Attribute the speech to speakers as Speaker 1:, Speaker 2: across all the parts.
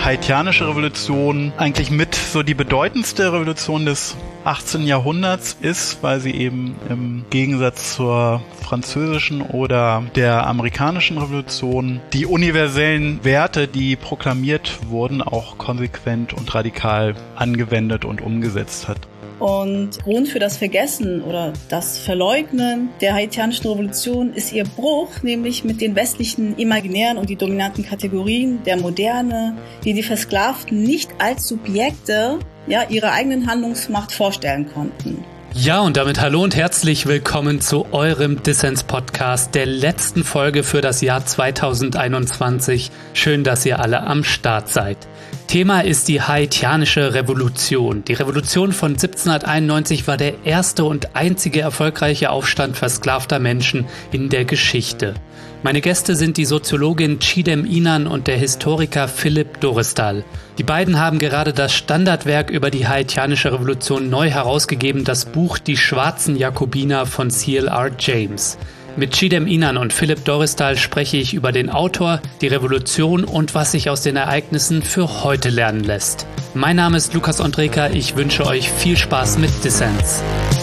Speaker 1: haitianische Revolution eigentlich mit so die bedeutendste Revolution des 18. Jahrhunderts ist, weil sie eben im Gegensatz zur französischen oder der amerikanischen Revolution die universellen Werte, die proklamiert wurden, auch konsequent und radikal angewendet und umgesetzt hat.
Speaker 2: Und Grund für das Vergessen oder das Verleugnen der haitianischen Revolution ist ihr Bruch, nämlich mit den westlichen imaginären und die dominanten Kategorien der Moderne, die Versklavten nicht als Subjekte ihrer eigenen Handlungsmacht vorstellen konnten.
Speaker 3: Ja, und damit hallo und herzlich willkommen zu eurem Dissens-Podcast, der letzten Folge für das Jahr 2021. Schön, dass ihr alle am Start seid. Thema ist die haitianische Revolution. Die Revolution von 1791 war der erste und einzige erfolgreiche Aufstand versklavter Menschen in der Geschichte. Meine Gäste sind die Soziologin Chidem Inan und der Historiker Philipp Doristal. Die beiden haben gerade das Standardwerk über die haitianische Revolution neu herausgegeben, das Buch Die schwarzen Jakobiner von C.L.R. James. Mit Chidem Inan und Philipp Doristal spreche ich über den Autor, die Revolution und was sich aus den Ereignissen für heute lernen lässt. Mein Name ist Lukas Ondreka, ich wünsche euch viel Spaß mit Dissens.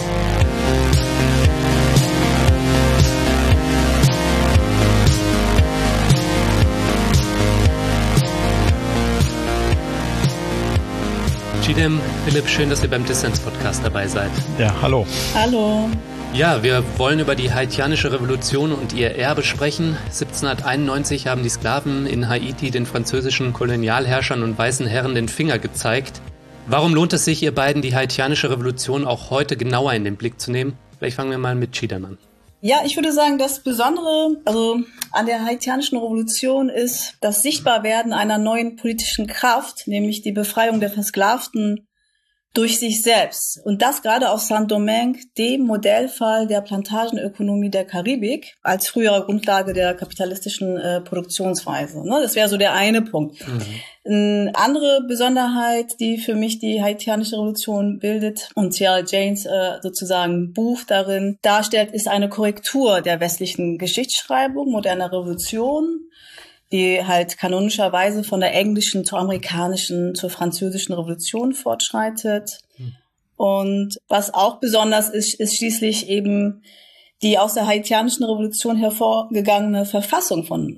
Speaker 3: Chidem, Philipp, schön, dass ihr beim Dissens-Podcast dabei seid.
Speaker 1: Ja, hallo.
Speaker 2: Hallo.
Speaker 3: Ja, wir wollen über die haitianische Revolution und ihr Erbe sprechen. 1791 haben die Sklaven in Haiti den französischen Kolonialherrschern und weißen Herren den Finger gezeigt. Warum lohnt es sich, ihr beiden, die haitianische Revolution auch heute genauer in den Blick zu nehmen? Vielleicht fangen wir mal mit Chidem an.
Speaker 2: Ja, ich würde sagen, das Besondere an der haitianischen Revolution ist das Sichtbarwerden einer neuen politischen Kraft, nämlich die Befreiung der Versklavten durch sich selbst. Und das gerade auf Saint-Domingue, dem Modellfall der Plantagenökonomie der Karibik, als frühere Grundlage der kapitalistischen Produktionsweise. Das wäre so der eine Punkt. Eine andere Besonderheit, die für mich die haitianische Revolution bildet und C.L.R. James sozusagen Buch darin darstellt, ist eine Korrektur der westlichen Geschichtsschreibung moderner Revolution, die halt kanonischerweise von der englischen zur amerikanischen, zur französischen Revolution fortschreitet. Und was auch besonders ist, ist schließlich eben die aus der haitianischen Revolution hervorgegangene Verfassung von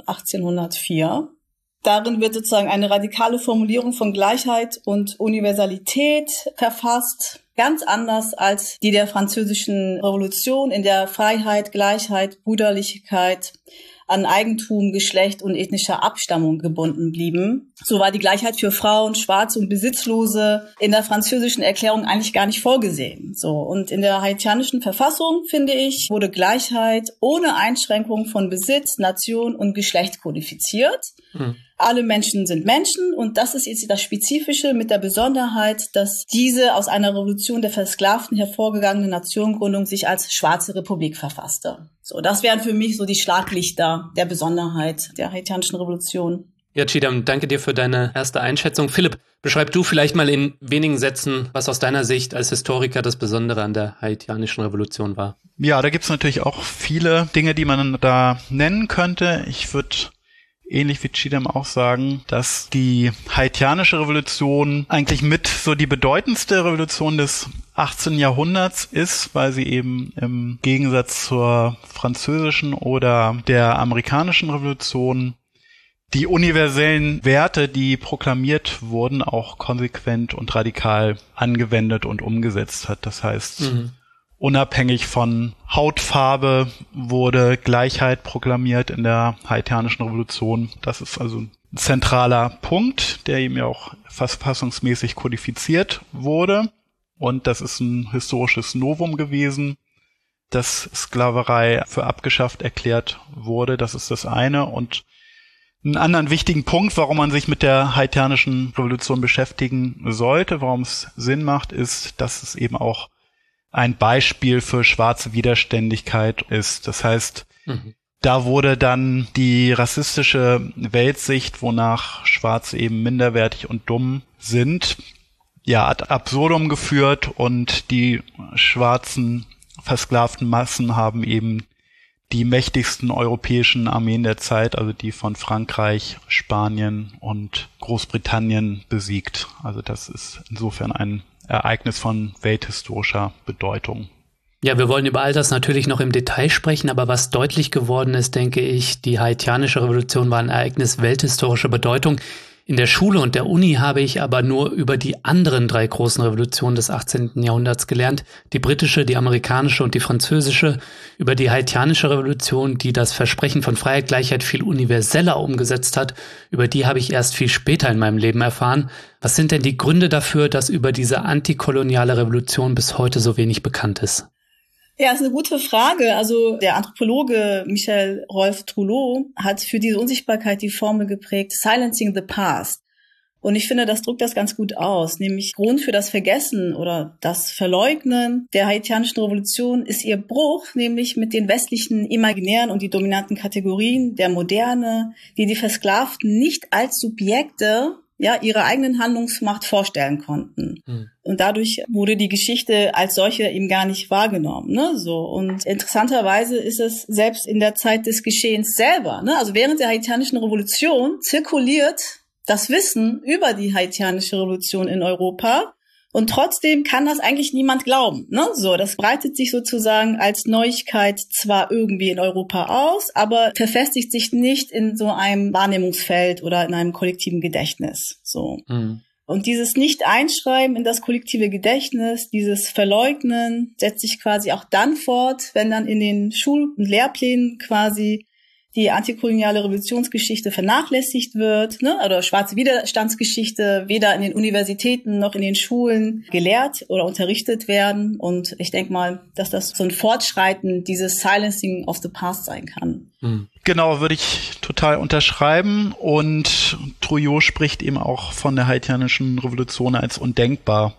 Speaker 2: 1804. Darin wird sozusagen eine radikale Formulierung von Gleichheit und Universalität verfasst, ganz anders als die der französischen Revolution, in der Freiheit, Gleichheit, Brüderlichkeit an Eigentum, Geschlecht und ethnischer Abstammung gebunden blieben. So war die Gleichheit für Frauen, Schwarze und Besitzlose in der französischen Erklärung eigentlich gar nicht vorgesehen. So, und in der haitianischen Verfassung, finde ich, wurde Gleichheit ohne Einschränkung von Besitz, Nation und Geschlecht kodifiziert. Alle Menschen sind Menschen und das ist jetzt das Spezifische mit der Besonderheit, dass diese aus einer Revolution der Versklavten hervorgegangene Nationengründung sich als Schwarze Republik verfasste. So, das wären für mich so die Schlaglichter der Besonderheit der haitianischen Revolution.
Speaker 3: Ja, Chidem, danke dir für deine erste Einschätzung. Philipp, beschreib du vielleicht mal in wenigen Sätzen, was aus deiner Sicht als Historiker das Besondere an der haitianischen Revolution war.
Speaker 1: Ja, da gibt's natürlich auch viele Dinge, die man da nennen könnte. Ich würde ähnlich wie Chidem auch sagen, dass die haitianische Revolution eigentlich mit so die bedeutendste Revolution des 18. Jahrhunderts ist, weil sie eben im Gegensatz zur französischen oder der amerikanischen Revolution die universellen Werte, die proklamiert wurden, auch konsequent und radikal angewendet und umgesetzt hat. Das heißt, unabhängig von Hautfarbe wurde Gleichheit proklamiert in der haitianischen Revolution. Das ist also ein zentraler Punkt, der eben ja auch verfassungsmäßig kodifiziert wurde. Und das ist ein historisches Novum gewesen, dass Sklaverei für abgeschafft erklärt wurde. Das ist das eine. Und einen anderen wichtigen Punkt, warum man sich mit der haitianischen Revolution beschäftigen sollte, warum es Sinn macht, ist, dass es eben auch ein Beispiel für schwarze Widerständigkeit ist. Das heißt, da wurde dann die rassistische Weltsicht, wonach Schwarze eben minderwertig und dumm sind, ja, ad absurdum geführt und die schwarzen versklavten Massen haben eben die mächtigsten europäischen Armeen der Zeit, also die von Frankreich, Spanien und Großbritannien besiegt. Also das ist insofern ein Ereignis von welthistorischer Bedeutung.
Speaker 3: Ja, wir wollen über all das natürlich noch im Detail sprechen, aber was deutlich geworden ist, denke ich, die haitianische Revolution war ein Ereignis welthistorischer Bedeutung. In der Schule und der Uni habe ich aber nur über die anderen 3 großen Revolutionen des 18. Jahrhunderts gelernt. Die britische, die amerikanische und die französische. Über die haitianische Revolution, die das Versprechen von Freiheit, Gleichheit viel universeller umgesetzt hat, über die habe ich erst viel später in meinem Leben erfahren. Was sind denn die Gründe dafür, dass über diese antikoloniale Revolution bis heute so wenig bekannt ist?
Speaker 2: Ja, ist eine gute Frage. Also der Anthropologe Michel Rolph-Trouillot hat für diese Unsichtbarkeit die Formel geprägt, Silencing the Past. Und ich finde, das drückt das ganz gut aus. Nämlich Grund für das Vergessen oder das Verleugnen der haitianischen Revolution ist ihr Bruch, nämlich mit den westlichen imaginären und die dominanten Kategorien der Moderne, die die Versklavten nicht als Subjekte ihre eigenen Handlungsmacht vorstellen konnten. Und dadurch wurde die Geschichte als solche eben gar nicht wahrgenommen, ne? So. Und interessanterweise ist es selbst in der Zeit des Geschehens selber, ne? Also während der haitianischen Revolution zirkuliert das Wissen über die haitianische Revolution in Europa. Und trotzdem kann das eigentlich niemand glauben, ne? So, das breitet sich sozusagen als Neuigkeit zwar irgendwie in Europa aus, aber verfestigt sich nicht in so einem Wahrnehmungsfeld oder in einem kollektiven Gedächtnis, so. Und dieses Nicht-Einschreiben in das kollektive Gedächtnis, dieses Verleugnen setzt sich quasi auch dann fort, wenn dann in den Schul- und Lehrplänen quasi die antikoloniale Revolutionsgeschichte vernachlässigt wird, ne, oder schwarze Widerstandsgeschichte weder in den Universitäten noch in den Schulen gelehrt oder unterrichtet werden. Und ich denke mal, dass das so ein Fortschreiten dieses Silencing of the Past sein kann.
Speaker 1: Genau, würde ich total unterschreiben. Und Trouillot spricht eben auch von der haitianischen Revolution als undenkbar.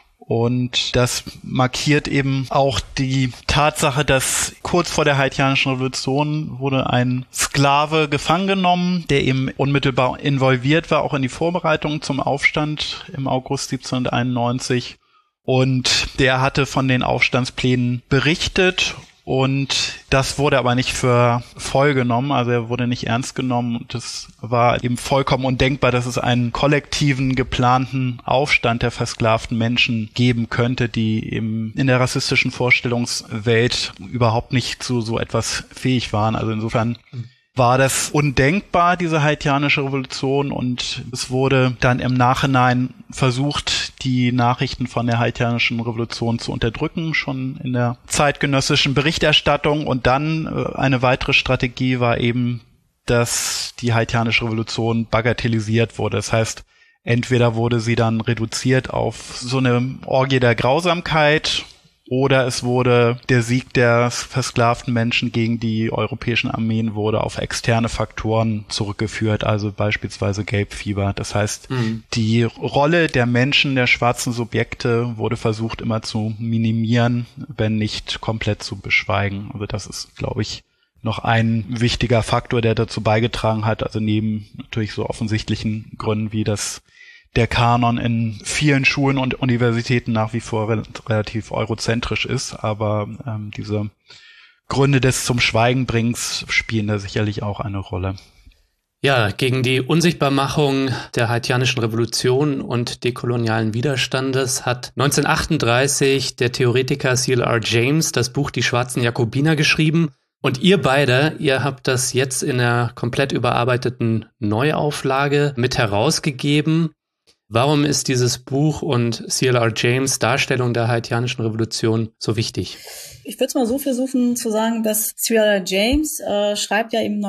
Speaker 1: Und das markiert eben auch die Tatsache, dass kurz vor der haitianischen Revolution wurde ein Sklave gefangen genommen, der eben unmittelbar involviert war, auch in die Vorbereitungen zum Aufstand im August 1791. Und der hatte von den Aufstandsplänen berichtet. Und das wurde aber nicht für voll genommen, also er wurde nicht ernst genommen und es war eben vollkommen undenkbar, dass es einen kollektiven, geplanten Aufstand der versklavten Menschen geben könnte, die eben in der rassistischen Vorstellungswelt überhaupt nicht zu so etwas fähig waren. Also insofern war das undenkbar, diese haitianische Revolution, und es wurde dann im Nachhinein versucht, die Nachrichten von der haitianischen Revolution zu unterdrücken, schon in der zeitgenössischen Berichterstattung. Und dann eine weitere Strategie war eben, dass die haitianische Revolution bagatellisiert wurde. Das heißt, entweder wurde sie dann reduziert auf so eine Orgie der Grausamkeit, oder es wurde der Sieg der versklavten Menschen gegen die europäischen Armeen wurde auf externe Faktoren zurückgeführt, also beispielsweise Gelbfieber. Das heißt, die Rolle der Menschen, der schwarzen Subjekte, wurde versucht immer zu minimieren, wenn nicht komplett zu beschweigen. Also das ist, glaube ich, noch ein wichtiger Faktor, der dazu beigetragen hat, also neben natürlich so offensichtlichen Gründen wie das der Kanon in vielen Schulen und Universitäten nach wie vor relativ eurozentrisch ist, aber diese Gründe des zum Schweigen bringens spielen da sicherlich auch eine Rolle.
Speaker 3: Ja, gegen die Unsichtbarmachung der haitianischen Revolution und dekolonialen Widerstandes hat 1938 der Theoretiker C.L.R. James das Buch Die schwarzen Jakobiner geschrieben. Und ihr beide, ihr habt das jetzt in einer komplett überarbeiteten Neuauflage mit herausgegeben. Warum ist dieses Buch und C.L.R. James' Darstellung der haitianischen Revolution so wichtig?
Speaker 2: Ich würde es mal so versuchen zu sagen, dass C.L.R. James schreibt ja eben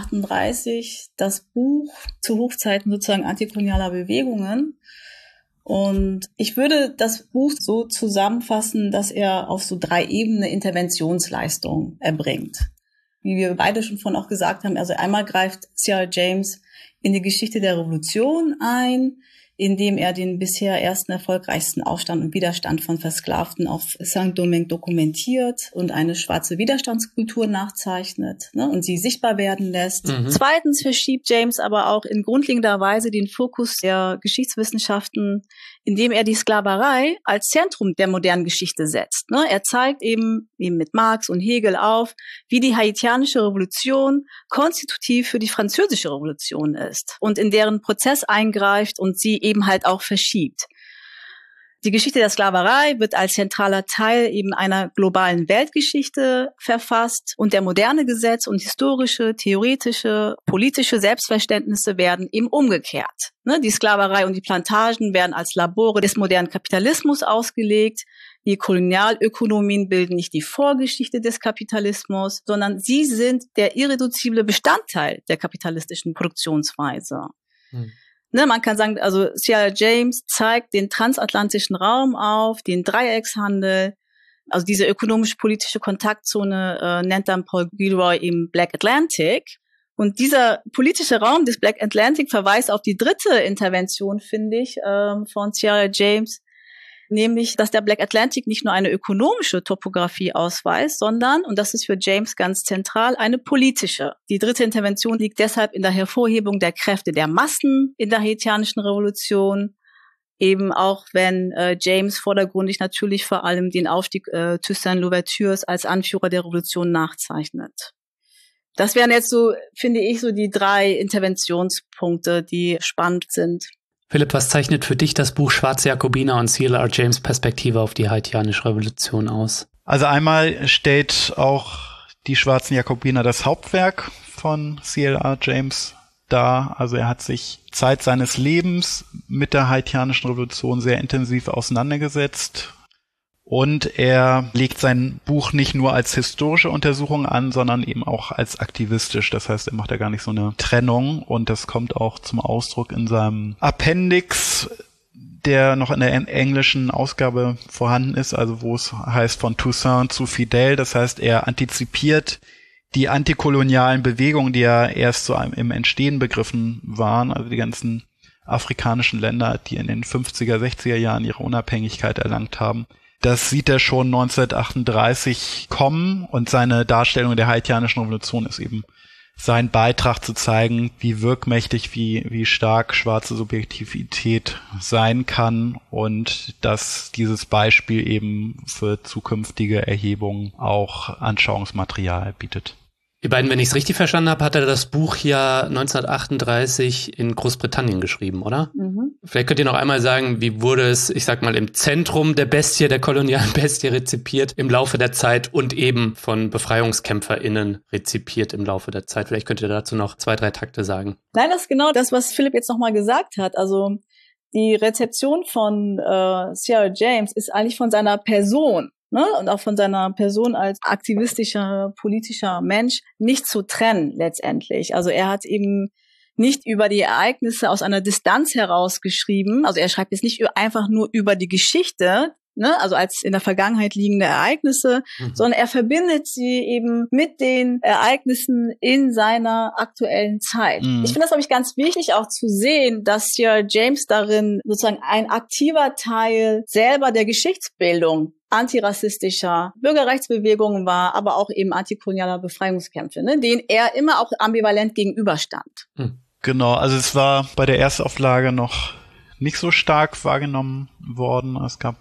Speaker 2: 1938 das Buch zu Hochzeiten sozusagen antikolonialer Bewegungen. Und ich würde das Buch so zusammenfassen, dass er auf so 3 Ebenen Interventionsleistung erbringt. Wie wir beide schon vorhin auch gesagt haben, also einmal greift C.L.R. James in die Geschichte der Revolution ein, indem er den bisher ersten erfolgreichsten Aufstand und Widerstand von Versklavten auf Saint-Domingue dokumentiert und eine schwarze Widerstandskultur nachzeichnet, ne, und sie sichtbar werden lässt. Zweitens verschiebt James aber auch in grundlegender Weise den Fokus der Geschichtswissenschaften indem er die Sklaverei als Zentrum der modernen Geschichte setzt. Er zeigt eben mit Marx und Hegel auf, wie die haitianische Revolution konstitutiv für die französische Revolution ist und in deren Prozess eingreift und sie eben halt auch verschiebt. Die Geschichte der Sklaverei wird als zentraler Teil eben einer globalen Weltgeschichte verfasst und der moderne Gesetz und historische, theoretische, politische Selbstverständnisse werden eben umgekehrt. Die Sklaverei und die Plantagen werden als Labore des modernen Kapitalismus ausgelegt. Die Kolonialökonomien bilden nicht die Vorgeschichte des Kapitalismus, sondern sie sind der irreduzible Bestandteil der kapitalistischen Produktionsweise. Man kann sagen, also C.L.R. James zeigt den transatlantischen Raum auf, den Dreieckshandel, also diese ökonomisch-politische Kontaktzone nennt dann Paul Gilroy eben Black Atlantic. Und dieser politische Raum des Black Atlantic verweist auf die dritte Intervention, finde ich, von C.L.R. James, nämlich, dass der Black Atlantic nicht nur eine ökonomische Topographie ausweist, sondern, und das ist für James ganz zentral, eine politische. Die dritte Intervention liegt deshalb in der Hervorhebung der Kräfte der Massen in der haitianischen Revolution, eben auch wenn James vordergründig natürlich vor allem den Aufstieg Toussaint Louvertures als Anführer der Revolution nachzeichnet. Das wären jetzt so, finde ich, so die 3 Interventionspunkte, die spannend sind.
Speaker 3: Philipp, was zeichnet für dich das Buch Schwarze Jakobiner und C.L.R. James Perspektive auf die haitianische Revolution aus?
Speaker 1: Also einmal stellt auch die Schwarzen Jakobiner das Hauptwerk von C.L.R. James dar. Also er hat sich Zeit seines Lebens mit der haitianischen Revolution sehr intensiv auseinandergesetzt. Und er legt sein Buch nicht nur als historische Untersuchung an, sondern eben auch als aktivistisch. Das heißt, er macht da gar nicht so eine Trennung. Und das kommt auch zum Ausdruck in seinem Appendix, der noch in der englischen Ausgabe vorhanden ist, also wo es heißt von Toussaint zu Fidel. Das heißt, er antizipiert die antikolonialen Bewegungen, die ja erst so im Entstehen begriffen waren, also die ganzen afrikanischen Länder, die in den 50er, 60er Jahren ihre Unabhängigkeit erlangt haben. Das sieht er schon 1938 kommen und seine Darstellung der haitianischen Revolution ist eben sein Beitrag zu zeigen, wie wirkmächtig, wie stark schwarze Subjektivität sein kann und dass dieses Beispiel eben für zukünftige Erhebungen auch Anschauungsmaterial bietet.
Speaker 3: Ihr beiden, wenn ich es richtig verstanden habe, hat er das Buch ja 1938 in Großbritannien geschrieben, oder? Mhm. Vielleicht könnt ihr noch einmal sagen, wie wurde es, ich sag mal, im Zentrum der Bestie, der kolonialen Bestie rezipiert im Laufe der Zeit und eben von BefreiungskämpferInnen rezipiert im Laufe der Zeit. Vielleicht könnt ihr dazu noch 2, 3 Takte sagen.
Speaker 2: Nein, das ist genau das, was Philipp jetzt nochmal gesagt hat. Also die Rezeption von C.L.R. James ist eigentlich von seiner Person, und auch von seiner Person als aktivistischer, politischer Mensch nicht zu trennen letztendlich. Also er hat eben nicht über die Ereignisse aus einer Distanz heraus geschrieben. Also er schreibt jetzt nicht einfach nur über die Geschichte, also als in der Vergangenheit liegende Ereignisse, sondern er verbindet sie eben mit den Ereignissen in seiner aktuellen Zeit. Ich finde das, glaube ich, ganz wichtig auch zu sehen, dass C.L.R. James darin sozusagen ein aktiver Teil selber der Geschichtsbildung antirassistischer Bürgerrechtsbewegungen war, aber auch eben antikolonialer Befreiungskämpfe, denen er immer auch ambivalent gegenüberstand.
Speaker 1: Genau, also es war bei der Erstauflage noch nicht so stark wahrgenommen worden. Es gab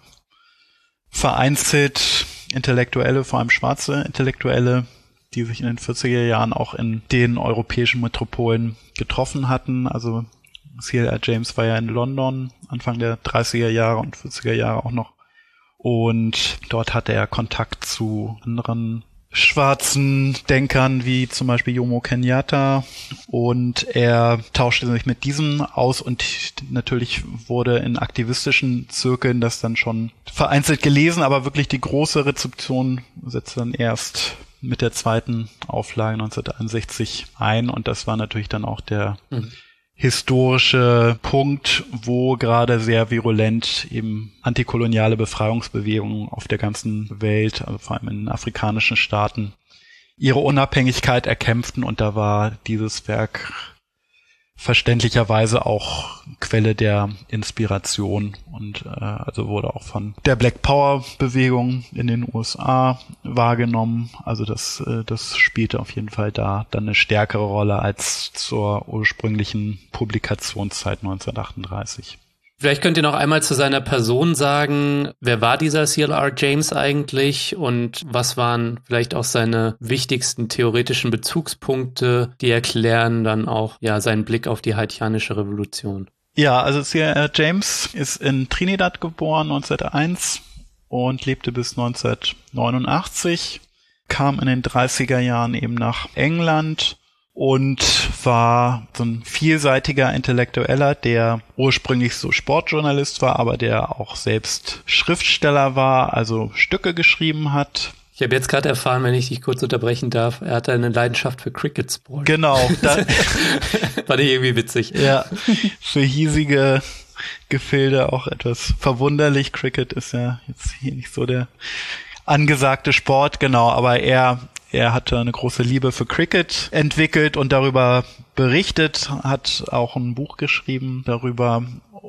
Speaker 1: vereinzelt Intellektuelle, vor allem schwarze Intellektuelle, die sich in den 40er Jahren auch in den europäischen Metropolen getroffen hatten. Also C.L.R. James war ja in London Anfang der 30er Jahre und 40er Jahre auch noch. Und dort hatte er Kontakt zu anderen schwarzen Denkern, wie zum Beispiel Jomo Kenyatta. Und er tauschte sich mit diesem aus und natürlich wurde in aktivistischen Zirkeln das dann schon vereinzelt gelesen, aber wirklich die große Rezeption setzte dann erst mit der zweiten Auflage 1961 ein. Und das war natürlich dann auch der historische Punkt, wo gerade sehr virulent eben antikoloniale Befreiungsbewegungen auf der ganzen Welt, also vor allem in afrikanischen Staaten, ihre Unabhängigkeit erkämpften. Und da war dieses Werk verständlicherweise auch Quelle der Inspiration und also wurde auch von der Black Power Bewegung in den USA wahrgenommen. Also das spielte auf jeden Fall da dann eine stärkere Rolle als zur ursprünglichen Publikationszeit 1938.
Speaker 3: Vielleicht könnt ihr noch einmal zu seiner Person sagen, wer war dieser C.L.R. James eigentlich und was waren vielleicht auch seine wichtigsten theoretischen Bezugspunkte, die erklären dann auch seinen Blick auf die haitianische Revolution.
Speaker 1: Ja, also C.L.R. James ist in Trinidad geboren 1901 und lebte bis 1989, kam in den 30er Jahren eben nach England und war so ein vielseitiger Intellektueller, der ursprünglich so Sportjournalist war, aber der auch selbst Schriftsteller war, also Stücke geschrieben hat.
Speaker 3: Ich habe jetzt gerade erfahren, wenn ich dich kurz unterbrechen darf, er hatte eine Leidenschaft für Cricket-Sport.
Speaker 1: Genau.
Speaker 3: Fand ich irgendwie witzig.
Speaker 1: Ja, für hiesige Gefilde auch etwas verwunderlich. Cricket ist ja jetzt hier nicht so der angesagte Sport, genau, aber er hatte eine große Liebe für Cricket entwickelt und darüber berichtet, hat auch ein Buch geschrieben darüber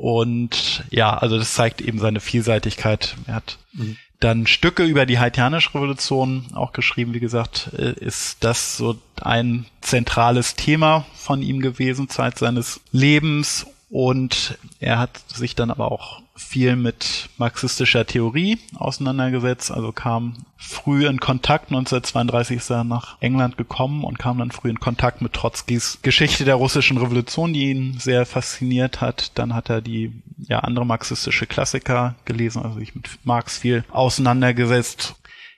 Speaker 1: und ja, also das zeigt eben seine Vielseitigkeit. Er hat dann Stücke über die haitianische Revolution auch geschrieben. Wie gesagt, ist das so ein zentrales Thema von ihm gewesen, Zeit seines Lebens. Und er hat sich dann aber auch viel mit marxistischer Theorie auseinandergesetzt, also kam früh in Kontakt, 1932 ist er nach England gekommen und kam dann früh in Kontakt mit Trotzkis Geschichte der russischen Revolution, die ihn sehr fasziniert hat. Dann hat er die andere marxistische Klassiker gelesen, also sich mit Marx viel auseinandergesetzt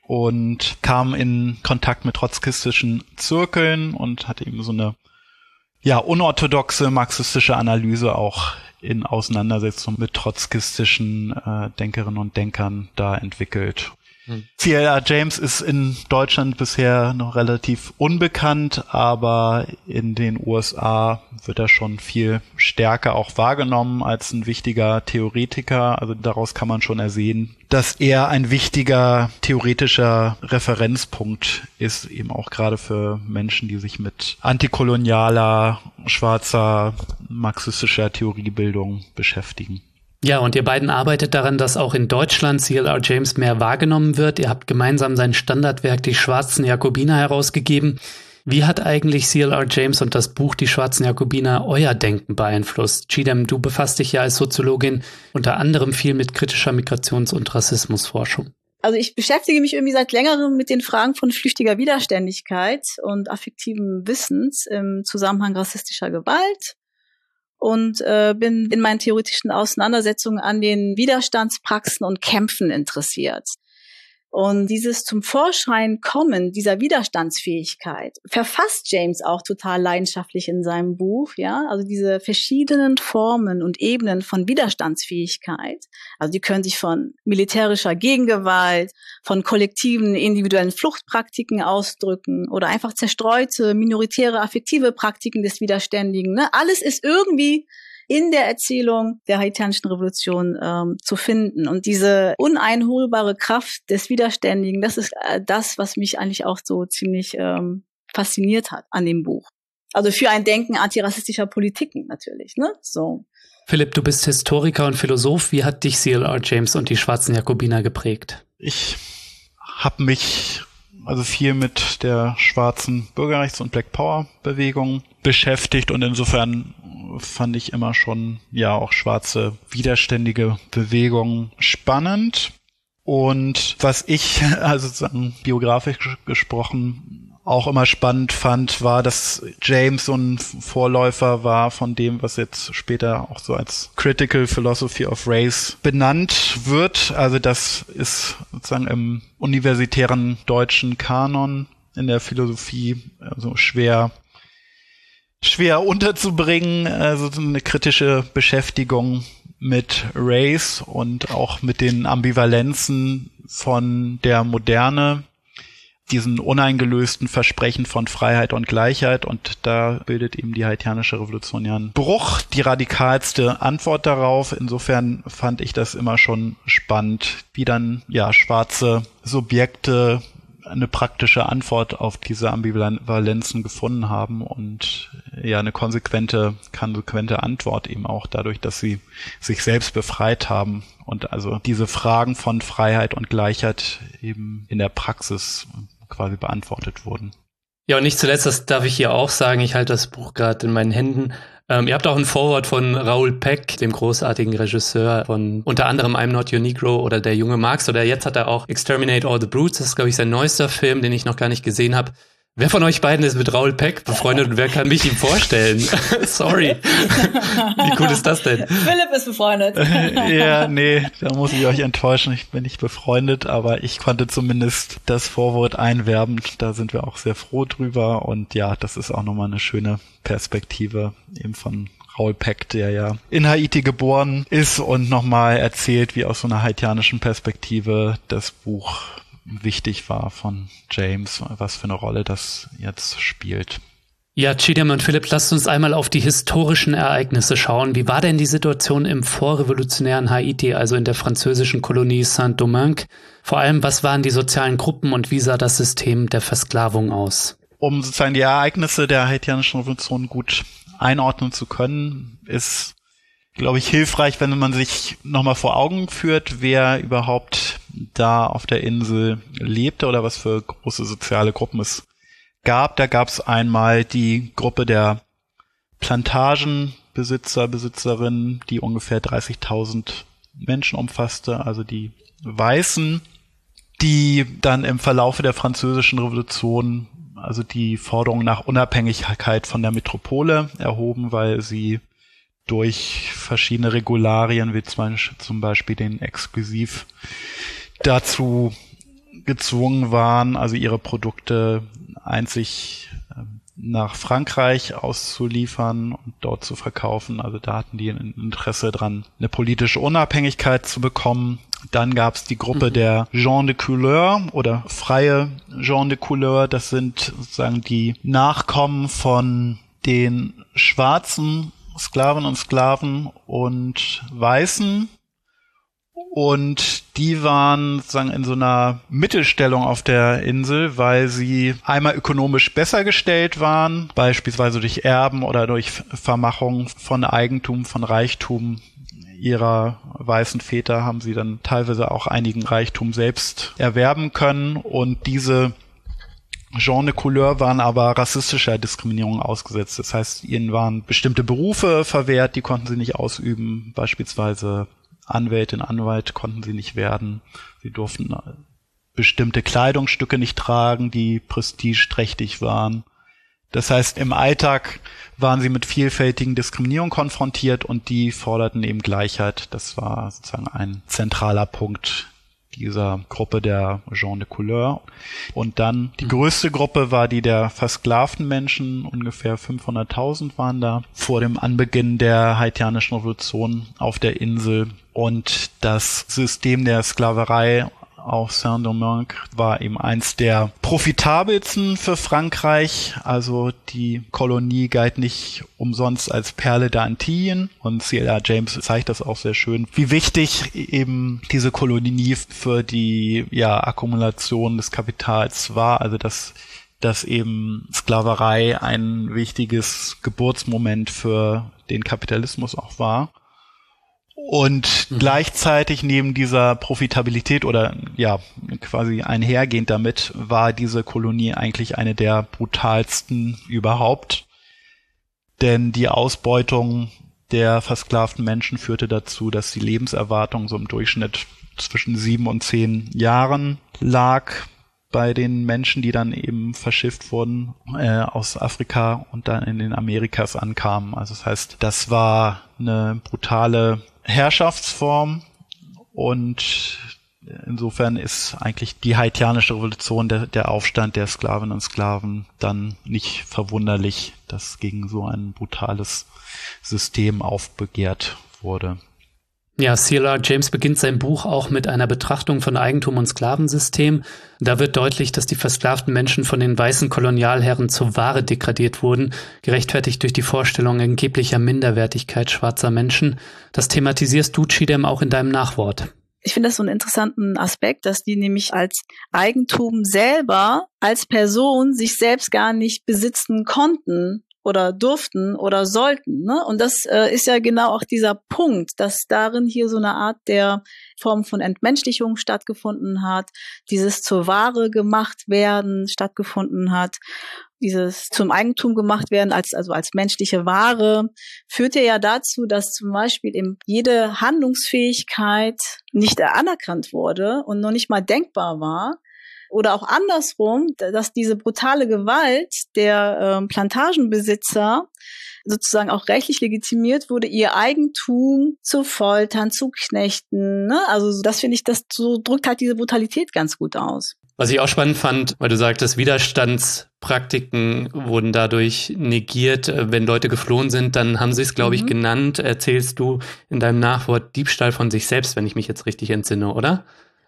Speaker 1: und kam in Kontakt mit trotzkistischen Zirkeln und hat eben so eine unorthodoxe marxistische Analyse auch in Auseinandersetzung mit trotzkistischen Denkerinnen und Denkern da entwickelt. C.L.R. James ist in Deutschland bisher noch relativ unbekannt, aber in den USA wird er schon viel stärker auch wahrgenommen als ein wichtiger Theoretiker. Also daraus kann man schon ersehen, dass er ein wichtiger theoretischer Referenzpunkt ist, eben auch gerade für Menschen, die sich mit antikolonialer, schwarzer, marxistischer Theoriebildung beschäftigen.
Speaker 3: Ja, und ihr beiden arbeitet daran, dass auch in Deutschland C.L.R. James mehr wahrgenommen wird. Ihr habt gemeinsam sein Standardwerk Die Schwarzen Jakobiner herausgegeben. Wie hat eigentlich C.L.R. James und das Buch Die Schwarzen Jakobiner euer Denken beeinflusst? Chidem, du befasst dich ja als Soziologin unter anderem viel mit kritischer Migrations- und Rassismusforschung.
Speaker 2: Also ich beschäftige mich irgendwie seit längerem mit den Fragen von flüchtiger Widerständigkeit und affektivem Wissens im Zusammenhang rassistischer Gewalt. Und bin in meinen theoretischen Auseinandersetzungen an den Widerstandspraxen und Kämpfen interessiert. Und dieses zum Vorschein kommen dieser Widerstandsfähigkeit verfasst James auch total leidenschaftlich in seinem Buch, ja, also diese verschiedenen Formen und Ebenen von Widerstandsfähigkeit. Also die können sich von militärischer Gegengewalt, von kollektiven individuellen Fluchtpraktiken ausdrücken oder einfach zerstreute minoritäre affektive Praktiken des Widerständigen, ne? Alles ist irgendwie in der Erzählung der haitianischen Revolution zu finden. Und diese uneinholbare Kraft des Widerständigen, das ist das, was mich eigentlich auch so ziemlich fasziniert hat an dem Buch. Also für ein Denken antirassistischer Politiken natürlich, ne? So.
Speaker 3: Philipp, du bist Historiker und Philosoph. Wie hat dich C.L.R. James und die Schwarzen Jakobiner geprägt?
Speaker 1: Ich habe mich also viel mit der schwarzen Bürgerrechts- und Black Power Bewegung beschäftigt und insofern fand ich immer schon auch schwarze widerständige Bewegungen spannend. Und was ich also sozusagen biografisch gesprochen auch immer spannend fand, war, dass James so ein Vorläufer war von dem, was jetzt später auch so als Critical Philosophy of Race benannt wird. Also das ist sozusagen im universitären deutschen Kanon in der Philosophie also schwer unterzubringen, also eine kritische Beschäftigung mit Race und auch mit den Ambivalenzen von der Moderne, diesen uneingelösten Versprechen von Freiheit und Gleichheit, und da bildet eben die haitianische Revolution ja einen Bruch, die radikalste Antwort darauf. Insofern fand ich das immer schon spannend, wie dann schwarze Subjekte eine praktische Antwort auf diese Ambivalenzen gefunden haben und eine konsequente Antwort eben auch dadurch, dass sie sich selbst befreit haben und also diese Fragen von Freiheit und Gleichheit eben in der Praxis quasi beantwortet wurden.
Speaker 3: Ja, und nicht zuletzt, das darf ich hier auch sagen, ich halte das Buch gerade in meinen Händen. Ihr habt auch ein Vorwort von Raoul Peck, dem großartigen Regisseur von unter anderem I'm Not Your Negro oder Der junge Marx, oder jetzt hat er auch Exterminate All the Brutes, das ist, glaube ich, sein neuester Film, den ich noch gar nicht gesehen habe. Wer von euch beiden ist mit Raoul Peck befreundet und wer kann mich ihm vorstellen? Sorry. Wie cool ist das denn?
Speaker 2: Philipp ist befreundet.
Speaker 1: Ja, nee, da muss ich euch enttäuschen. Ich bin nicht befreundet, aber ich konnte zumindest das Vorwort einwerben. Da sind wir auch sehr froh drüber. Und ja, das ist auch nochmal eine schöne Perspektive eben von Raoul Peck, der ja in Haiti geboren ist und nochmal erzählt, wie aus so einer haitianischen Perspektive das Buch wichtig war von James, was für eine Rolle das jetzt spielt.
Speaker 3: Ja, Chidem und Philipp, lasst uns einmal auf die historischen Ereignisse schauen. Wie war denn die Situation im vorrevolutionären Haiti, also in der französischen Kolonie Saint-Domingue? Vor allem, was waren die sozialen Gruppen und wie sah das System der Versklavung aus?
Speaker 1: Um sozusagen die Ereignisse der haitianischen Revolution gut einordnen zu können, ist, glaube ich, hilfreich, wenn man sich nochmal vor Augen führt, wer überhaupt da auf der Insel lebte oder was für große soziale Gruppen es gab. Da gab es einmal die Gruppe der Plantagenbesitzer, Besitzerinnen, die ungefähr 30.000 Menschen umfasste, also die Weißen, die dann im Verlaufe der Französischen Revolution also die Forderung nach Unabhängigkeit von der Metropole erhoben, weil sie durch verschiedene Regularien, wie zum Beispiel den Exklusiv, dazu gezwungen waren, also ihre Produkte einzig nach Frankreich auszuliefern und dort zu verkaufen. Also da hatten die ein Interesse dran, eine politische Unabhängigkeit zu bekommen. Dann gab es die Gruppe der Gens de Couleur oder freie Gens de Couleur. Das sind sozusagen die Nachkommen von den schwarzen Sklavinnen und Sklaven und Weißen. Und die waren sozusagen in so einer Mittelstellung auf der Insel, weil sie einmal ökonomisch besser gestellt waren, beispielsweise durch Erben oder durch Vermachung von Eigentum, von Reichtum ihrer weißen Väter haben sie dann teilweise auch einigen Reichtum selbst erwerben können. Und diese Gens de Couleur waren aber rassistischer Diskriminierung ausgesetzt. Das heißt, ihnen waren bestimmte Berufe verwehrt, die konnten sie nicht ausüben, beispielsweise Anwältin, Anwalt konnten sie nicht werden. Sie durften bestimmte Kleidungsstücke nicht tragen, die prestigeträchtig waren. Das heißt, im Alltag waren sie mit vielfältigen Diskriminierungen konfrontiert und die forderten eben Gleichheit. Das war sozusagen ein zentraler Punkt dieser Gruppe der Gens de Couleur. Und dann die größte Gruppe war die der versklavten Menschen. Ungefähr 500.000 waren da vor dem Anbeginn der haitianischen Revolution auf der Insel. Und das System der Sklaverei auf Saint-Domingue war eben eins der profitabelsten für Frankreich. Also die Kolonie galt nicht umsonst als Perle der Antillen. Und C.L.R. James zeigt das auch sehr schön, wie wichtig eben diese Kolonie für die Akkumulation des Kapitals war. Also dass eben Sklaverei ein wichtiges Geburtsmoment für den Kapitalismus auch war. Und gleichzeitig neben dieser Profitabilität oder quasi einhergehend damit war diese Kolonie eigentlich eine der brutalsten überhaupt. Denn die Ausbeutung der versklavten Menschen führte dazu, dass die Lebenserwartung so im Durchschnitt zwischen 7 und 10 Jahren lag bei den Menschen, die dann eben verschifft wurden aus Afrika und dann in den Amerikas ankamen. Also das heißt, das war eine brutale Herrschaftsform und insofern ist eigentlich die haitianische Revolution, der Aufstand der Sklavinnen und Sklaven dann nicht verwunderlich, dass gegen so ein brutales System aufbegehrt wurde.
Speaker 3: Ja, C.L.R. James beginnt sein Buch auch mit einer Betrachtung von Eigentum und Sklavensystem. Da wird deutlich, dass die versklavten Menschen von den weißen Kolonialherren zur Ware degradiert wurden, gerechtfertigt durch die Vorstellung angeblicher Minderwertigkeit schwarzer Menschen. Das thematisierst du, Chidem, auch in deinem Nachwort.
Speaker 2: Ich finde das so einen interessanten Aspekt, dass die nämlich als Eigentum selber, als Person sich selbst gar nicht besitzen konnten. oder durften oder sollten. Ne? Und das ist ja genau auch dieser Punkt, dass darin hier so eine Art der Form von Entmenschlichung stattgefunden hat, dieses zur Ware gemacht werden stattgefunden hat, dieses zum Eigentum gemacht werden als menschliche Ware, führte ja dazu, dass zum Beispiel eben jede Handlungsfähigkeit nicht anerkannt wurde und noch nicht mal denkbar war. Oder auch andersrum, dass diese brutale Gewalt der Plantagenbesitzer sozusagen auch rechtlich legitimiert wurde, ihr Eigentum zu foltern, zu knechten. Ne? Also das finde ich, das so drückt halt diese Brutalität ganz gut aus.
Speaker 3: Was ich auch spannend fand, weil du sagtest, Widerstandspraktiken wurden dadurch negiert. Wenn Leute geflohen sind, dann haben sie es, glaube ich, genannt. Erzählst du in deinem Nachwort Diebstahl von sich selbst, wenn ich mich jetzt richtig entsinne, oder?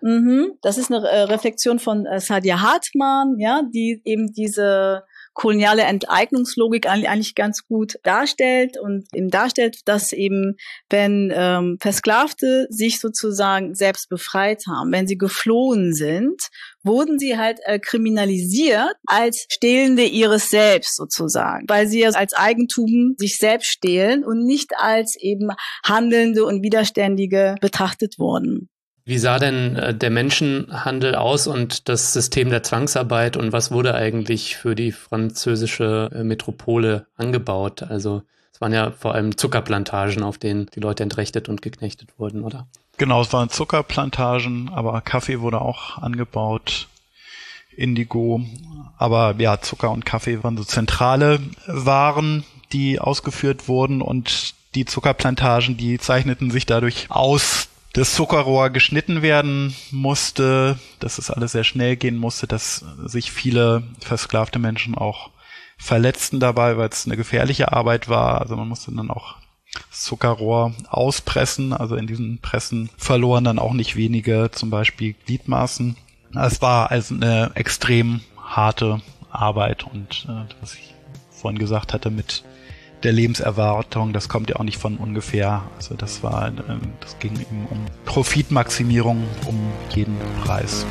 Speaker 2: Das ist eine Reflexion von Saidiya Hartman, ja, die eben diese koloniale Enteignungslogik eigentlich ganz gut darstellt und eben darstellt, dass eben, wenn Versklavte sich sozusagen selbst befreit haben, wenn sie geflohen sind, wurden sie halt kriminalisiert als Stehlende ihres Selbst sozusagen, weil sie ja als Eigentum sich selbst stehlen und nicht als eben Handelnde und Widerständige betrachtet wurden.
Speaker 3: Wie sah denn der Menschenhandel aus und das System der Zwangsarbeit und was wurde eigentlich für die französische Metropole angebaut? Also es waren ja vor allem Zuckerplantagen, auf denen die Leute entrechtet und geknechtet wurden, oder?
Speaker 1: Genau, es waren Zuckerplantagen, aber Kaffee wurde auch angebaut, Indigo. Aber ja, Zucker und Kaffee waren so zentrale Waren, die ausgeführt wurden und die Zuckerplantagen, die zeichneten sich dadurch aus, das Zuckerrohr geschnitten werden musste, dass es alles sehr schnell gehen musste, dass sich viele versklavte Menschen auch verletzten dabei, weil es eine gefährliche Arbeit war. Also man musste dann auch das Zuckerrohr auspressen. Also in diesen Pressen verloren dann auch nicht wenige, zum Beispiel Gliedmaßen. Es war also eine extrem harte Arbeit und was ich vorhin gesagt hatte mit der Lebenserwartung, das kommt ja auch nicht von ungefähr. Also das ging eben um Profitmaximierung um jeden Preis.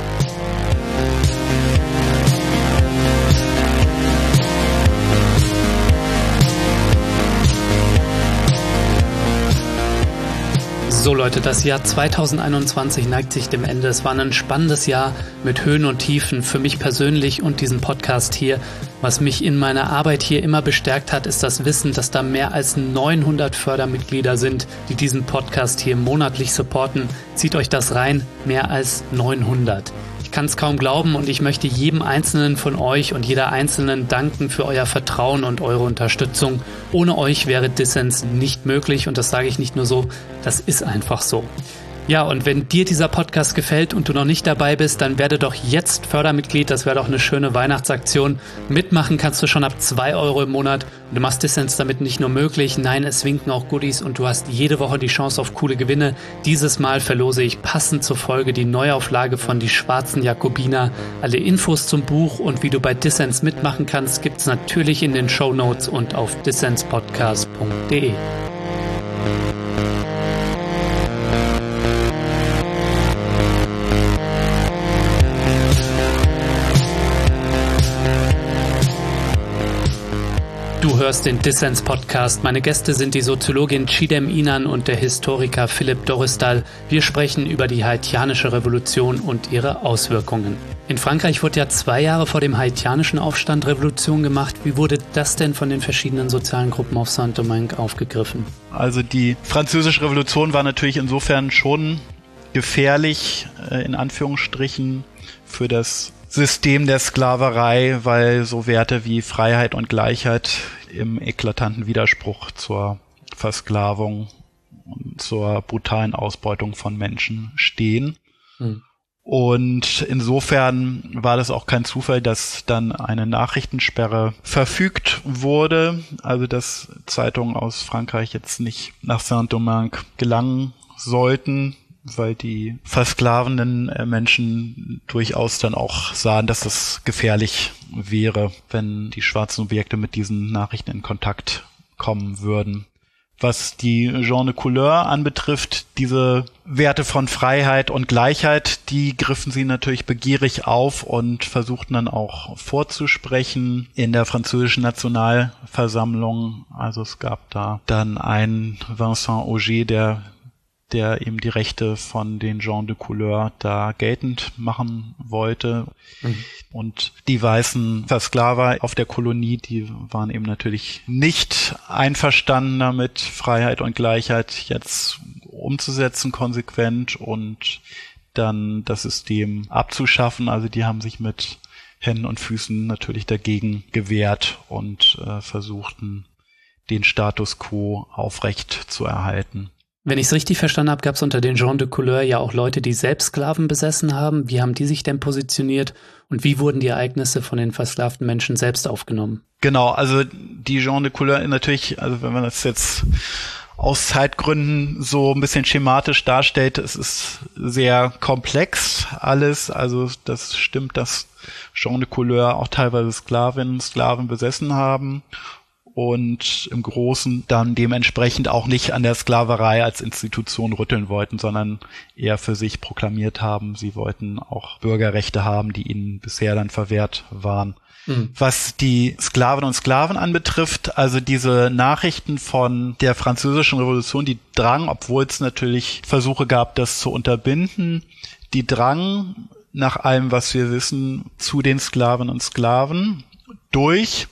Speaker 3: So Leute, das Jahr 2021 neigt sich dem Ende. Es war ein spannendes Jahr mit Höhen und Tiefen für mich persönlich und diesen Podcast hier. Was mich in meiner Arbeit hier immer bestärkt hat, ist das Wissen, dass da mehr als 900 Fördermitglieder sind, die diesen Podcast hier monatlich supporten. Zieht euch das rein, mehr als 900. Ich kann es kaum glauben und ich möchte jedem Einzelnen von euch und jeder Einzelnen danken für euer Vertrauen und eure Unterstützung. Ohne euch wäre Dissens nicht möglich und das sage ich nicht nur so, das ist einfach so. Ja, und wenn dir dieser Podcast gefällt und du noch nicht dabei bist, dann werde doch jetzt Fördermitglied. Das wäre doch eine schöne Weihnachtsaktion. Mitmachen kannst du schon ab 2 € im Monat. Und du machst Dissens damit nicht nur möglich, nein, es winken auch Goodies und du hast jede Woche die Chance auf coole Gewinne. Dieses Mal verlose ich passend zur Folge die Neuauflage von Die Schwarzen Jakobiner. Alle Infos zum Buch und wie du bei Dissens mitmachen kannst, gibt's natürlich in den Shownotes und auf dissenspodcast.de. Du hörst den Dissens-Podcast. Meine Gäste sind die Soziologin Chidem Inan und der Historiker Philipp Doristal. Wir sprechen über die haitianische Revolution und ihre Auswirkungen. In Frankreich wurde ja 2 Jahre vor dem haitianischen Aufstand Revolution gemacht. Wie wurde das denn von den verschiedenen sozialen Gruppen auf Saint-Domingue aufgegriffen?
Speaker 1: Also die französische Revolution war natürlich insofern schon gefährlich, in Anführungsstrichen, für das System der Sklaverei, weil so Werte wie Freiheit und Gleichheit im eklatanten Widerspruch zur Versklavung und zur brutalen Ausbeutung von Menschen stehen. Und insofern war das auch kein Zufall, dass dann eine Nachrichtensperre verfügt wurde, also dass Zeitungen aus Frankreich jetzt nicht nach Saint-Domingue gelangen sollten, weil die versklavenden Menschen durchaus dann auch sahen, dass es gefährlich wäre, wenn die schwarzen Subjekte mit diesen Nachrichten in Kontakt kommen würden. Was die Gens de Couleur anbetrifft, diese Werte von Freiheit und Gleichheit, die griffen sie natürlich begierig auf und versuchten dann auch vorzusprechen in der französischen Nationalversammlung. Also es gab da dann einen Vincent Auger, der eben die Rechte von den Gens de Couleur da geltend machen wollte. Mhm. Und die weißen Versklaver auf der Kolonie, die waren eben natürlich nicht einverstanden damit, Freiheit und Gleichheit jetzt umzusetzen konsequent und dann das System abzuschaffen. Also die haben sich mit Händen und Füßen natürlich dagegen gewehrt und versuchten, den Status quo aufrecht zu erhalten.
Speaker 3: Wenn ich es richtig verstanden habe, gab es unter den Gens de Couleur ja auch Leute, die selbst Sklaven besessen haben. Wie haben die sich denn positioniert und wie wurden die Ereignisse von den versklavten Menschen selbst aufgenommen?
Speaker 1: Genau, also die Gens de Couleur natürlich, also wenn man das jetzt aus Zeitgründen so ein bisschen schematisch darstellt, es ist sehr komplex alles. Also das stimmt, dass Gens de Couleur auch teilweise Sklaven besessen haben. Und im Großen dann dementsprechend auch nicht an der Sklaverei als Institution rütteln wollten, sondern eher für sich proklamiert haben, sie wollten auch Bürgerrechte haben, die ihnen bisher dann verwehrt waren. Mhm. Was die Sklavinnen und Sklaven anbetrifft, also diese Nachrichten von der Französischen Revolution, die drangen, obwohl es natürlich Versuche gab, das zu unterbinden, die drangen nach allem, was wir wissen, zu den Sklavinnen und Sklaven durch.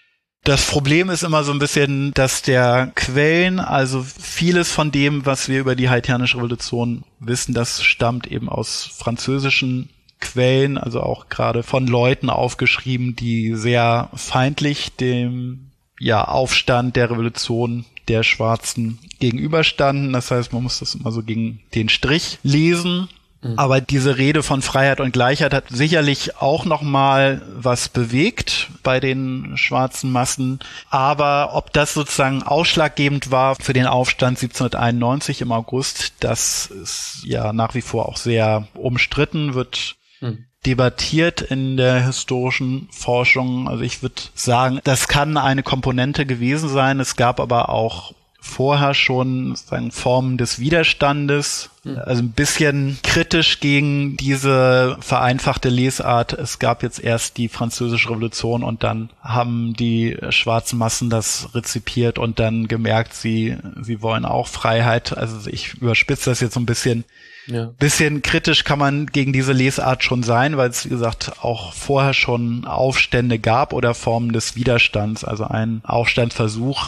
Speaker 1: Das Problem ist immer so ein bisschen, dass der Quellen, also vieles von dem, was wir über die haitianische Revolution wissen, das stammt eben aus französischen Quellen, also auch gerade von Leuten aufgeschrieben, die sehr feindlich dem Aufstand der Revolution der Schwarzen gegenüberstanden. Das heißt, man muss das immer so gegen den Strich lesen. Aber diese Rede von Freiheit und Gleichheit hat sicherlich auch nochmal was bewegt bei den schwarzen Massen. Aber ob das sozusagen ausschlaggebend war für den Aufstand 1791 im August, das ist ja nach wie vor auch sehr umstritten, wird debattiert in der historischen Forschung. Also ich würde sagen, das kann eine Komponente gewesen sein. Es gab aber auch vorher schon Formen des Widerstandes, also ein bisschen kritisch gegen diese vereinfachte Lesart. Es gab jetzt erst die Französische Revolution und dann haben die schwarzen Massen das rezipiert und dann gemerkt, sie wollen auch Freiheit. Also ich überspitze das jetzt so ein bisschen. Ja. Bisschen kritisch kann man gegen diese Lesart schon sein, weil es, wie gesagt, auch vorher schon Aufstände gab oder Formen des Widerstands. Also ein Aufstandsversuch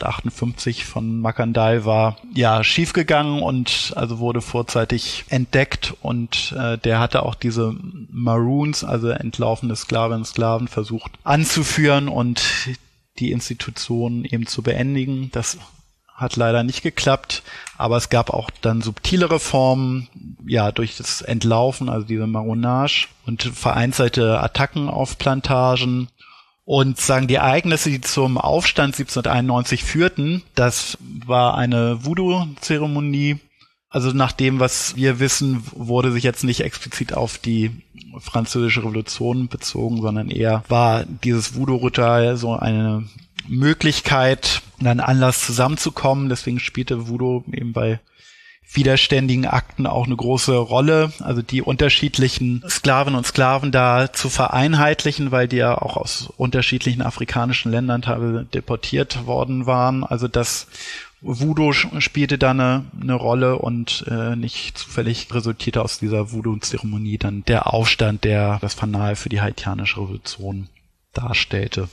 Speaker 1: 1758 von Macandal war schiefgegangen und also wurde vorzeitig entdeckt und der hatte auch diese Maroons, also entlaufene Sklavinnen und Sklaven, versucht anzuführen und die Institution eben zu beendigen. Das hat leider nicht geklappt, aber es gab auch dann subtilere Formen, durch das Entlaufen, also diese Marronage und vereinzelte Attacken auf Plantagen. Und sagen die Ereignisse, die zum Aufstand 1791 führten, das war eine Voodoo-Zeremonie. Also nach dem, was wir wissen, wurde sich jetzt nicht explizit auf die Französische Revolution bezogen, sondern eher war dieses Voodoo-Ritual so eine Möglichkeit, einen Anlass zusammenzukommen. Deswegen spielte Voodoo eben bei widerständigen Akten auch eine große Rolle. Also die unterschiedlichen Sklavinnen und Sklaven da zu vereinheitlichen, weil die ja auch aus unterschiedlichen afrikanischen Ländern teilweise deportiert worden waren. Also das Voodoo spielte da eine Rolle und nicht zufällig resultierte aus dieser Voodoo-Zeremonie dann der Aufstand, der das Fanal für die haitianische Revolution darstellte.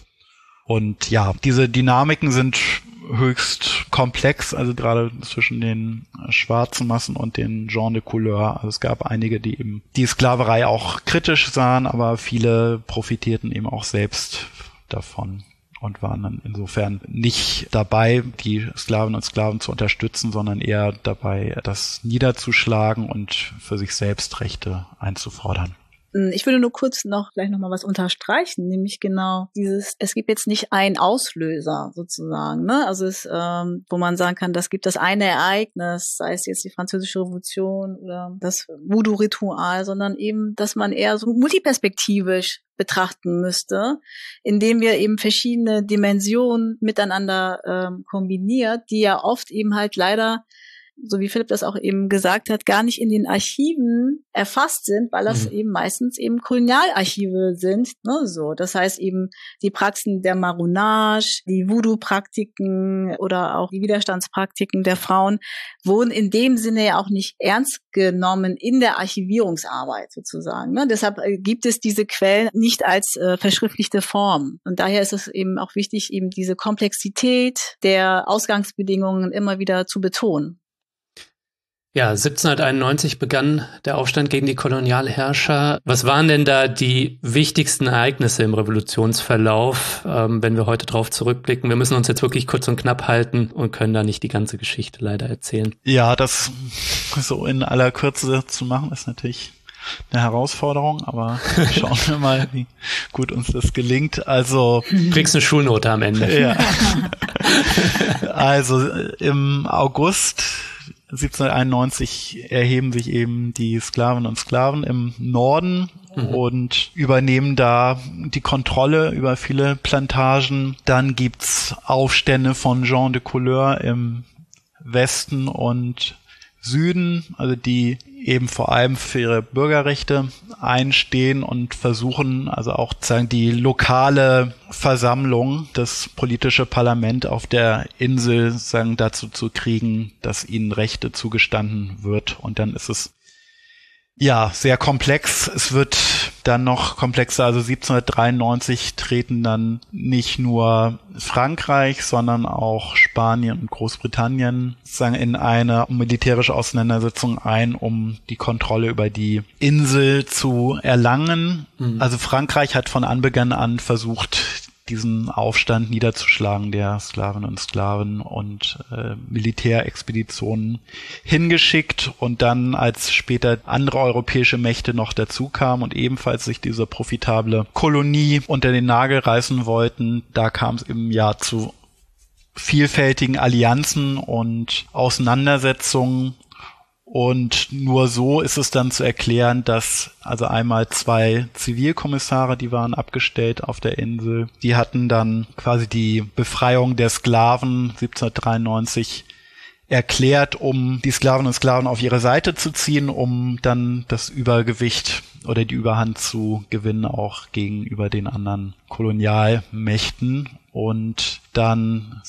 Speaker 1: Und diese Dynamiken sind höchst komplex, also gerade zwischen den schwarzen Massen und den Gens de Couleur. Also es gab einige, die eben die Sklaverei auch kritisch sahen, aber viele profitierten eben auch selbst davon und waren dann insofern nicht dabei, die Sklavinnen und Sklaven zu unterstützen, sondern eher dabei, das niederzuschlagen und für sich selbst Rechte einzufordern.
Speaker 2: Ich würde nur kurz gleich noch mal was unterstreichen, nämlich genau es gibt jetzt nicht einen Auslöser sozusagen, ne? Also wo man sagen kann, das gibt das eine Ereignis, sei es jetzt die Französische Revolution oder das Voodoo-Ritual, sondern eben, dass man eher so multiperspektivisch betrachten müsste, indem wir eben verschiedene Dimensionen miteinander kombiniert, die ja oft eben halt leider, so wie Philipp das auch eben gesagt hat, gar nicht in den Archiven erfasst sind, weil das eben meistens eben Kolonialarchive sind, ne, so. Das heißt eben die Praxen der Marronage, die Voodoo-Praktiken oder auch die Widerstandspraktiken der Frauen wurden in dem Sinne ja auch nicht ernst genommen in der Archivierungsarbeit sozusagen, ne. Deshalb gibt es diese Quellen nicht als verschriftlichte Form. Und daher ist es eben auch wichtig, eben diese Komplexität der Ausgangsbedingungen immer wieder zu betonen.
Speaker 3: Ja, 1791 begann der Aufstand gegen die Kolonialherrscher. Was waren denn da die wichtigsten Ereignisse im Revolutionsverlauf, wenn wir heute drauf zurückblicken? Wir müssen uns jetzt wirklich kurz und knapp halten und können da nicht die ganze Geschichte leider erzählen.
Speaker 1: Ja, das so in aller Kürze zu machen, ist natürlich eine Herausforderung, aber schauen wir mal, wie gut uns das gelingt. Also
Speaker 3: du kriegst eine Schulnote am Ende.
Speaker 1: Ja. Also im August 1791 erheben sich eben die Sklavinnen und Sklaven im Norden und übernehmen da die Kontrolle über viele Plantagen. Dann gibt's Aufstände von Gens de Couleur im Westen und Süden, also die eben vor allem für ihre Bürgerrechte einstehen und versuchen, also auch sozusagen die lokale Versammlung, das politische Parlament auf der Insel sozusagen dazu zu kriegen, dass ihnen Rechte zugestanden wird. Und dann ist es ja sehr komplex. Es wird dann noch komplexer. Also 1793 treten dann nicht nur Frankreich, sondern auch Spanien und Großbritannien sozusagen in eine militärische Auseinandersetzung ein, um die Kontrolle über die Insel zu erlangen. Also Frankreich hat von Anbeginn an versucht, diesen Aufstand niederzuschlagen der Sklavinnen und Sklaven und Militärexpeditionen hingeschickt. Und dann, als später andere europäische Mächte noch dazu kamen und ebenfalls sich diese profitable Kolonie unter den Nagel reißen wollten, da kam es im Jahr zu vielfältigen Allianzen und Auseinandersetzungen. Und nur so ist es dann zu erklären, dass also einmal 2 Zivilkommissare, die waren abgestellt auf der Insel, die hatten dann quasi die Befreiung der Sklaven 1793 erklärt, um die Sklavinnen und Sklaven auf ihre Seite zu ziehen, um dann das Übergewicht oder die Überhand zu gewinnen, auch gegenüber den anderen Kolonialmächten. Und dann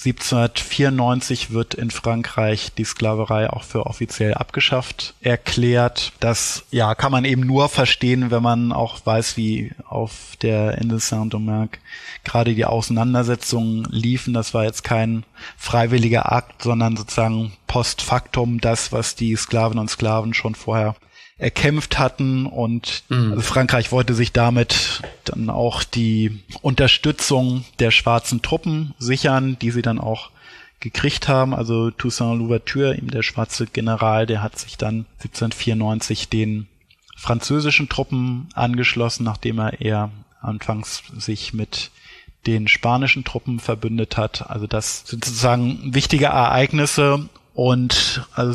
Speaker 1: 1794 wird in Frankreich die Sklaverei auch für offiziell abgeschafft erklärt. Das ja kann man eben nur verstehen, wenn man auch weiß, wie auf der Insel Saint-Domingue gerade die Auseinandersetzungen liefen. Das war jetzt kein freiwilliger Akt, sondern sozusagen post factum das, was die Sklavinnen und Sklaven schon vorher erkämpft hatten. Und also Frankreich wollte sich damit dann auch die Unterstützung der schwarzen Truppen sichern, die sie dann auch gekriegt haben. Also Toussaint Louverture, eben der schwarze General, der hat sich dann 1794 den französischen Truppen angeschlossen, nachdem er eher anfangs sich mit den spanischen Truppen verbündet hat. Also das sind sozusagen wichtige Ereignisse. Und also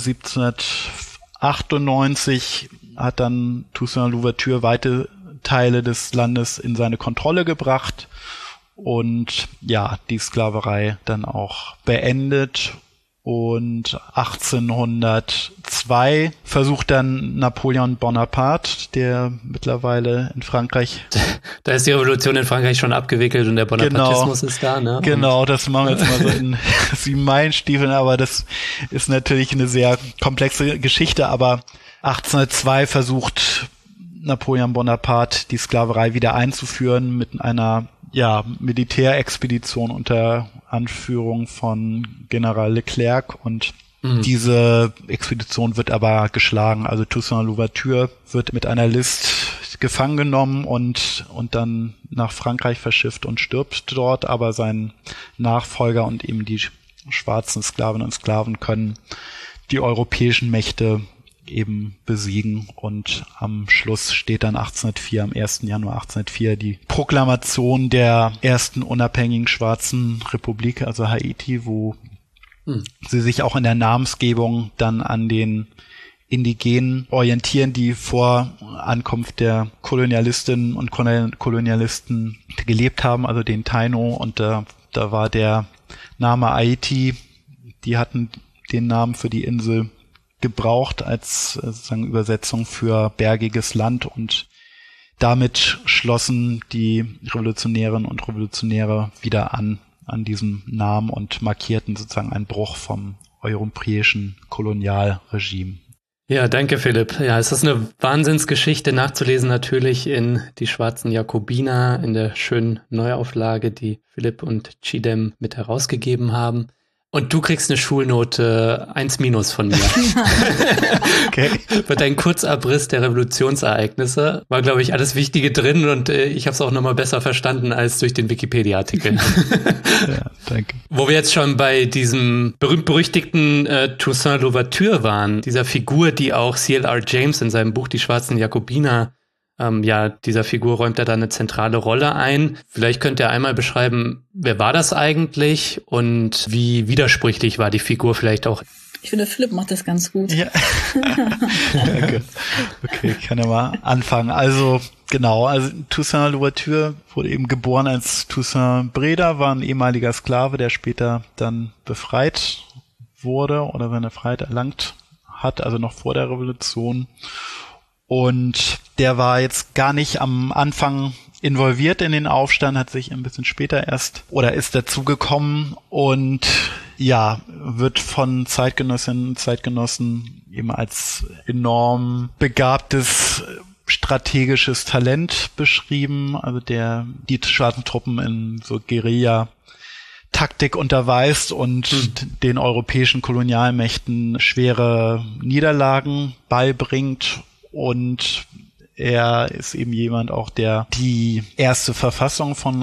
Speaker 1: 1798 hat dann Toussaint Louverture weite Teile des Landes in seine Kontrolle gebracht und ja, die Sklaverei dann auch beendet. Und 1802 versucht dann Napoleon Bonaparte, der mittlerweile in Frankreich...
Speaker 3: Da ist die Revolution in Frankreich schon abgewickelt und der Bonapartismus ist da, ne?
Speaker 1: Genau, das machen wir jetzt mal so in 7 Meilenstiefeln, aber das ist natürlich eine sehr komplexe Geschichte. Aber 1802 versucht Napoleon Bonaparte, die Sklaverei wieder einzuführen mit einer Militärexpedition unter Anführung von General Leclerc, und diese Expedition wird aber geschlagen. Also Toussaint Louverture wird mit einer List gefangen genommen und dann nach Frankreich verschifft und stirbt dort, aber sein Nachfolger und eben die schwarzen Sklavinnen und Sklaven können die europäischen Mächte eben besiegen. Und am Schluss steht dann am 1. Januar 1804 die Proklamation der ersten unabhängigen schwarzen Republik, also Haiti, wo sie sich auch in der Namensgebung dann an den Indigenen orientieren, die vor Ankunft der Kolonialistinnen und Kolonialisten gelebt haben, also den Taino, und da war der Name Haiti, die hatten den Namen für die Insel gebraucht als sozusagen Übersetzung für bergiges Land, und damit schlossen die Revolutionärinnen und Revolutionäre wieder an diesem Namen und markierten sozusagen einen Bruch vom europäischen Kolonialregime.
Speaker 3: Ja, danke Philipp. Ja, es ist eine Wahnsinnsgeschichte nachzulesen natürlich in Die schwarzen Jakobiner, in der schönen Neuauflage, die Philipp und Chidem mit herausgegeben haben. Und du kriegst eine Schulnote 1- von mir.
Speaker 1: Okay.
Speaker 3: Für deinen Kurzabriss der Revolutionsereignisse war, glaube ich, alles Wichtige drin, und ich habe es auch nochmal besser verstanden als durch den Wikipedia-Artikel.
Speaker 1: Ja, danke.
Speaker 3: Wo wir jetzt schon bei diesem berühmt-berüchtigten Toussaint Louverture waren, dieser Figur, die auch C.L.R. James in seinem Buch Die schwarzen Jakobiner, dieser Figur räumt er da eine zentrale Rolle ein. Vielleicht könnt ihr einmal beschreiben, wer war das eigentlich und wie widersprüchlich war die Figur vielleicht auch?
Speaker 2: Ich finde, Philipp macht das ganz gut.
Speaker 1: Ja. Danke. Okay, ich kann ja mal anfangen. Also Toussaint Louverture wurde eben geboren als Toussaint Breda, war ein ehemaliger Sklave, der später dann befreit wurde oder seine Freiheit erlangt hat, also noch vor der Revolution. Und der war jetzt gar nicht am Anfang involviert in den Aufstand, hat sich ein bisschen später ist dazugekommen und ja, wird von Zeitgenossinnen und Zeitgenossen eben als enorm begabtes strategisches Talent beschrieben, also die schwarzen Truppen in so Guerilla-Taktik unterweist und den europäischen Kolonialmächten schwere Niederlagen beibringt. Und er ist eben jemand auch, der die erste Verfassung von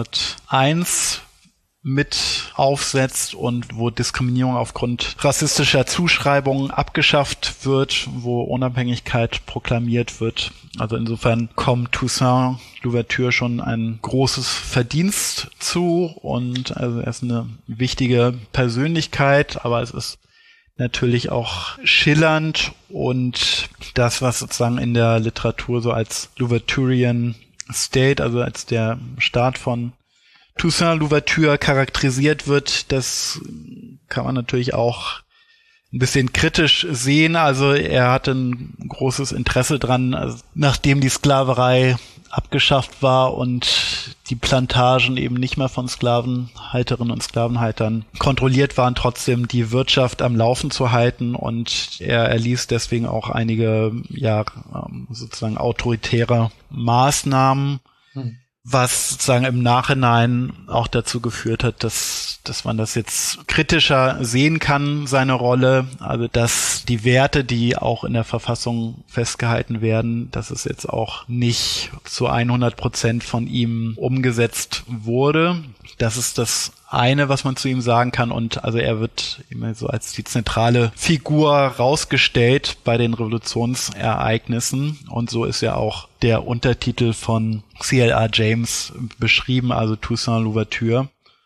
Speaker 1: 1801 mit aufsetzt und wo Diskriminierung aufgrund rassistischer Zuschreibungen abgeschafft wird, wo Unabhängigkeit proklamiert wird. Also insofern kommt Toussaint Louverture schon ein großes Verdienst zu, und also er ist eine wichtige Persönlichkeit, aber es ist natürlich auch schillernd, und das, was sozusagen in der Literatur so als Louverturian State, also als der Staat von Toussaint Louverture charakterisiert wird, das kann man natürlich auch ein bisschen kritisch sehen. Also er hatte ein großes Interesse dran, also nachdem die Sklaverei abgeschafft war und die Plantagen eben nicht mehr von Sklavenhalterinnen und Sklavenhaltern kontrolliert waren, trotzdem die Wirtschaft am Laufen zu halten, und er erließ deswegen auch einige sozusagen autoritäre Maßnahmen, was sozusagen im Nachhinein auch dazu geführt hat, dass man das jetzt kritischer sehen kann, seine Rolle, also dass die Werte, die auch in der Verfassung festgehalten werden, dass es jetzt auch nicht zu 100% von ihm umgesetzt wurde. Das ist das eine, was man zu ihm sagen kann, und also er wird immer so als die zentrale Figur rausgestellt bei den Revolutionsereignissen, und so ist ja auch der Untertitel von C.L.R. James beschrieben, also Toussaint Louverture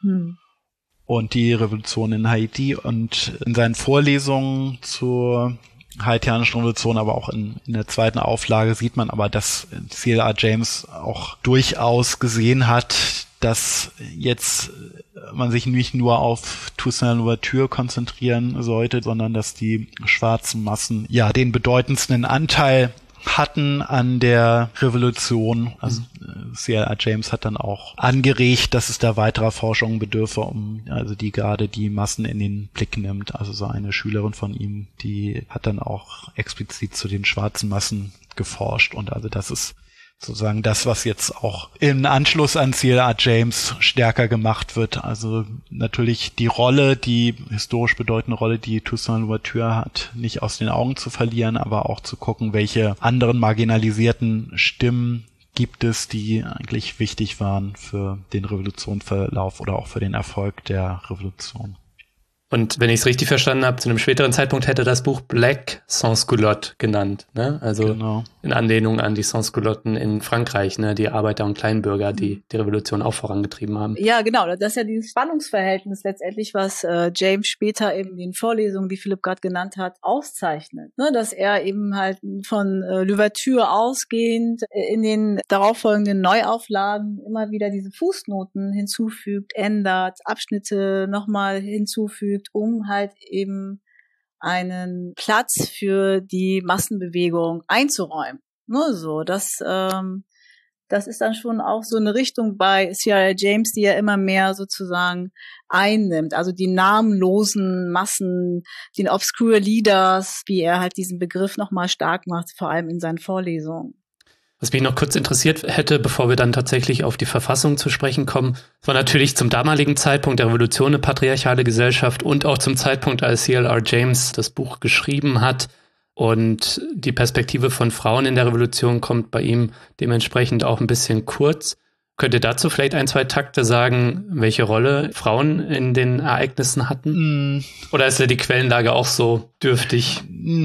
Speaker 1: und die Revolution in Haiti, und in seinen Vorlesungen zur haitianischen Revolution, aber auch in der zweiten Auflage sieht man aber, dass C.L.R. James auch durchaus gesehen hat, dass jetzt man sich nicht nur auf Toussaint Louverture konzentrieren sollte, sondern dass die schwarzen Massen ja den bedeutendsten Anteil hatten an der Revolution. Also C.L.R. James hat dann auch angeregt, dass es da weiterer Forschung bedürfe, die gerade die Massen in den Blick nimmt. Also so eine Schülerin von ihm, die hat dann auch explizit zu den schwarzen Massen geforscht, und also das ist sozusagen das, was jetzt auch im Anschluss an C.L.R. James stärker gemacht wird. Also natürlich die historisch bedeutende Rolle, die Toussaint Louverture hat, nicht aus den Augen zu verlieren, aber auch zu gucken, welche anderen marginalisierten Stimmen gibt es, die eigentlich wichtig waren für den Revolutionsverlauf oder auch für den Erfolg der Revolution.
Speaker 3: Und wenn ich es richtig verstanden habe, zu einem späteren Zeitpunkt hätte das Buch Black Sans-Culottes genannt, ne? Also genau. In Anlehnung an die Sans-Culotten in Frankreich, ne? Die Arbeiter und Kleinbürger, die die Revolution auch vorangetrieben haben.
Speaker 2: Ja, genau. Das ist ja dieses Spannungsverhältnis letztendlich, was James später eben in den Vorlesungen, die Philipp gerade genannt hat, auszeichnet. Ne? Dass er eben halt von Louverture ausgehend in den darauffolgenden Neuauflagen immer wieder diese Fußnoten hinzufügt, ändert, Abschnitte nochmal hinzufügt, um halt eben einen Platz für die Massenbewegung einzuräumen. Nur so, das ist dann schon auch so eine Richtung bei C.R.A. James, die er immer mehr sozusagen einnimmt. Also die namenlosen Massen, den Obscure Leaders, wie er halt diesen Begriff nochmal stark macht, vor allem in seinen Vorlesungen.
Speaker 3: Was mich noch kurz interessiert hätte, bevor wir dann tatsächlich auf die Verfassung zu sprechen kommen, war natürlich zum damaligen Zeitpunkt der Revolution eine patriarchale Gesellschaft und auch zum Zeitpunkt, als C.L.R. James das Buch geschrieben hat. Und die Perspektive von Frauen in der Revolution kommt bei ihm dementsprechend auch ein bisschen kurz. Könnt ihr dazu vielleicht 1, 2 Takte sagen, welche Rolle Frauen in den Ereignissen hatten? Oder ist ja die Quellenlage auch so dürftig?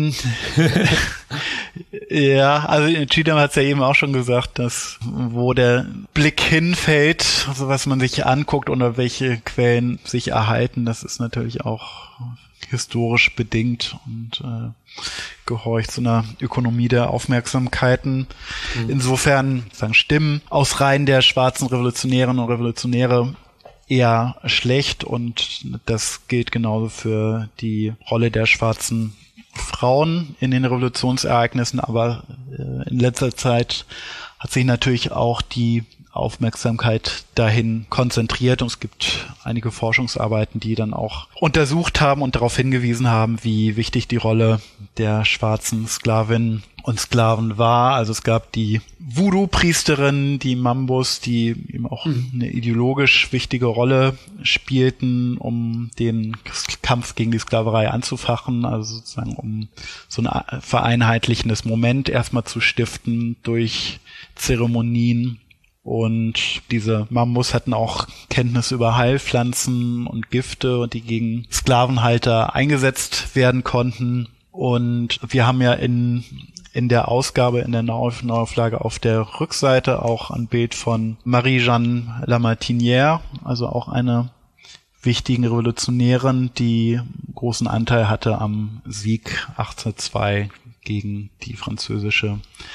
Speaker 1: Ja, also Cheatham hat es ja eben auch schon gesagt, dass wo der Blick hinfällt, also was man sich anguckt oder welche Quellen sich erhalten, das ist natürlich auch historisch bedingt und gehorcht zu einer Ökonomie der Aufmerksamkeiten. Insofern Stimmen aus Reihen der schwarzen Revolutionärinnen und Revolutionäre eher schlecht und das gilt genauso für die Rolle der schwarzen Frauen in den Revolutionsereignissen, aber in letzter Zeit hat sich natürlich auch die Aufmerksamkeit dahin konzentriert und es gibt einige Forschungsarbeiten, die dann auch untersucht haben und darauf hingewiesen haben, wie wichtig die Rolle der schwarzen Sklavinnen und Sklaven war. Also es gab die Voodoo-Priesterinnen, die Mambus, die eben auch eine ideologisch wichtige Rolle spielten, um den Kampf gegen die Sklaverei anzufachen, also sozusagen um so ein vereinheitlichendes Moment erstmal zu stiften durch Zeremonien. Und diese Mambus hatten auch Kenntnis über Heilpflanzen und Gifte, und die gegen Sklavenhalter eingesetzt werden konnten. Und wir haben ja in der Ausgabe, in der Neuauflage auf der Rückseite auch ein Bild von Marie-Jeanne Lamartinière, also auch eine wichtigen Revolutionärin, die großen Anteil hatte am Sieg 1802 gegen die französische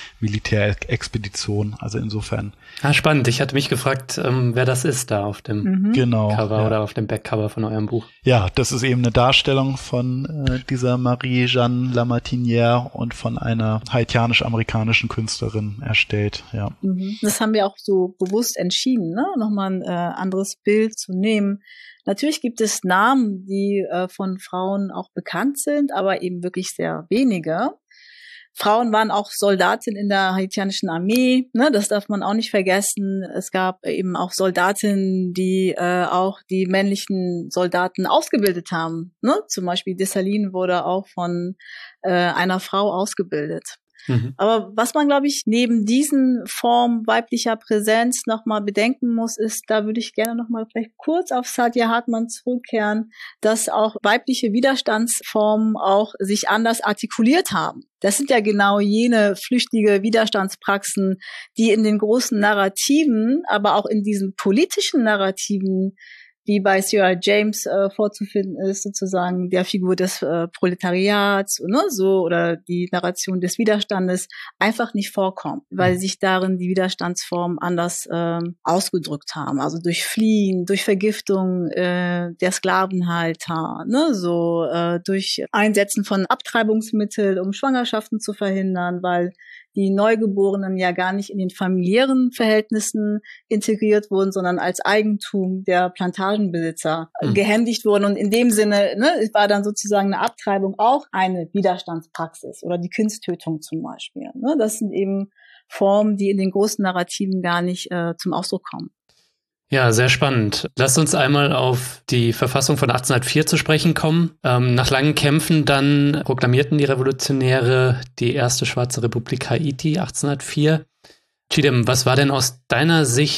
Speaker 1: Militärexpedition. Also insofern.
Speaker 3: Spannend. Ich hatte mich gefragt, wer das ist da auf dem Cover oder auf dem Backcover von eurem Buch.
Speaker 1: Ja, das ist eben eine Darstellung von dieser Marie-Jeanne Lamartinière und von einer haitianisch-amerikanischen Künstlerin erstellt. Ja.
Speaker 2: Das haben wir auch so bewusst entschieden, ne? Nochmal ein anderes Bild zu nehmen. Natürlich gibt es Namen, die von Frauen auch bekannt sind, aber eben wirklich sehr wenige. Frauen waren auch Soldatinnen in der haitianischen Armee, ne, das darf man auch nicht vergessen. Es gab eben auch Soldatinnen, die auch die männlichen Soldaten ausgebildet haben. Ne? Zum Beispiel Dessalines wurde auch von einer Frau ausgebildet. Aber was man, glaube ich, neben diesen Formen weiblicher Präsenz nochmal bedenken muss, ist, da würde ich gerne nochmal vielleicht kurz auf Saadia Hartman zurückkehren, dass auch weibliche Widerstandsformen auch sich anders artikuliert haben. Das sind ja genau jene flüchtige Widerstandspraxen, die in den großen Narrativen, aber auch in diesen politischen Narrativen, die bei C.R.A. James vorzufinden ist, sozusagen der Figur des Proletariats, ne, so, oder die Narration des Widerstandes, einfach nicht vorkommt, weil sich darin die Widerstandsformen anders ausgedrückt haben. Also durch Fliehen, durch Vergiftung der Sklavenhalter, ne, so durch Einsetzen von Abtreibungsmitteln, um Schwangerschaften zu verhindern, weil die Neugeborenen ja gar nicht in den familiären Verhältnissen integriert wurden, sondern als Eigentum der Plantagenbesitzer gehändigt wurden. Und in dem Sinne, ne, war dann sozusagen eine Abtreibung auch eine Widerstandspraxis oder die Kindstötung zum Beispiel. Ne? Das sind eben Formen, die in den großen Narrativen gar nicht zum Ausdruck kommen.
Speaker 3: Ja, sehr spannend. Lasst uns einmal auf die Verfassung von 1804 zu sprechen kommen. Nach langen Kämpfen dann proklamierten die Revolutionäre die erste schwarze Republik Haiti 1804. Cheatham, was war denn aus deiner Sicht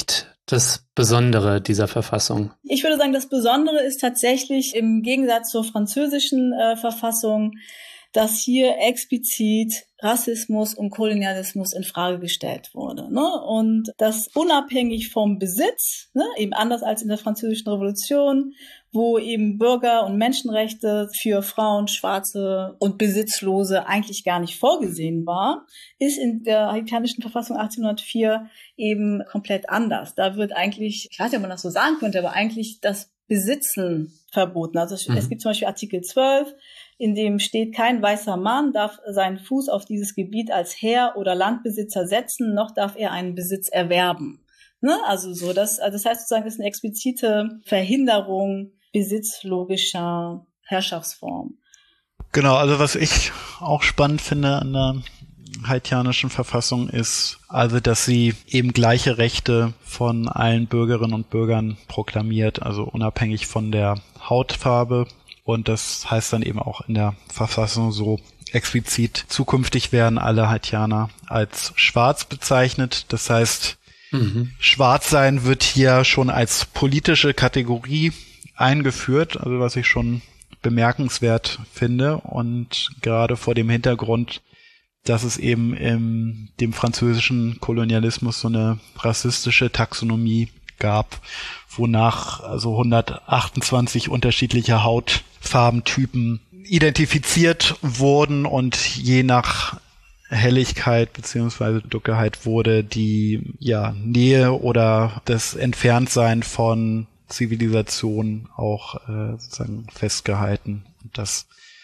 Speaker 3: das Besondere dieser Verfassung?
Speaker 2: Ich würde sagen, das Besondere ist tatsächlich im Gegensatz zur französischen Verfassung, dass hier explizit Rassismus und Kolonialismus in Frage gestellt wurde, ne? Und das unabhängig vom Besitz, ne? Eben anders als in der Französischen Revolution, wo eben Bürger- und Menschenrechte für Frauen, Schwarze und Besitzlose eigentlich gar nicht vorgesehen war, ist in der haitianischen Verfassung 1804 eben komplett anders. Da wird eigentlich, ich weiß nicht, ob man das so sagen könnte, aber eigentlich das Besitzen verboten. Also es gibt zum Beispiel Artikel 12, in dem steht, kein weißer Mann darf seinen Fuß auf dieses Gebiet als Herr oder Landbesitzer setzen, noch darf er einen Besitz erwerben. Ne? Also so, das heißt sozusagen, das ist eine explizite Verhinderung besitzlogischer Herrschaftsform.
Speaker 1: Genau, also was ich auch spannend finde an der haitianischen Verfassung ist, also dass sie eben gleiche Rechte von allen Bürgerinnen und Bürgern proklamiert, also unabhängig von der Hautfarbe. Und das heißt dann eben auch in der Verfassung so explizit, zukünftig werden alle Haitianer als schwarz bezeichnet. Das heißt, Schwarzsein wird hier schon als politische Kategorie eingeführt, also was ich schon bemerkenswert finde. Und gerade vor dem Hintergrund, dass es eben in dem französischen Kolonialismus so eine rassistische Taxonomie gab, wonach also 128 unterschiedliche Hautfarbentypen identifiziert wurden und je nach Helligkeit beziehungsweise Dunkelheit wurde die Nähe oder das Entferntsein von Zivilisation auch sozusagen festgehalten. Und das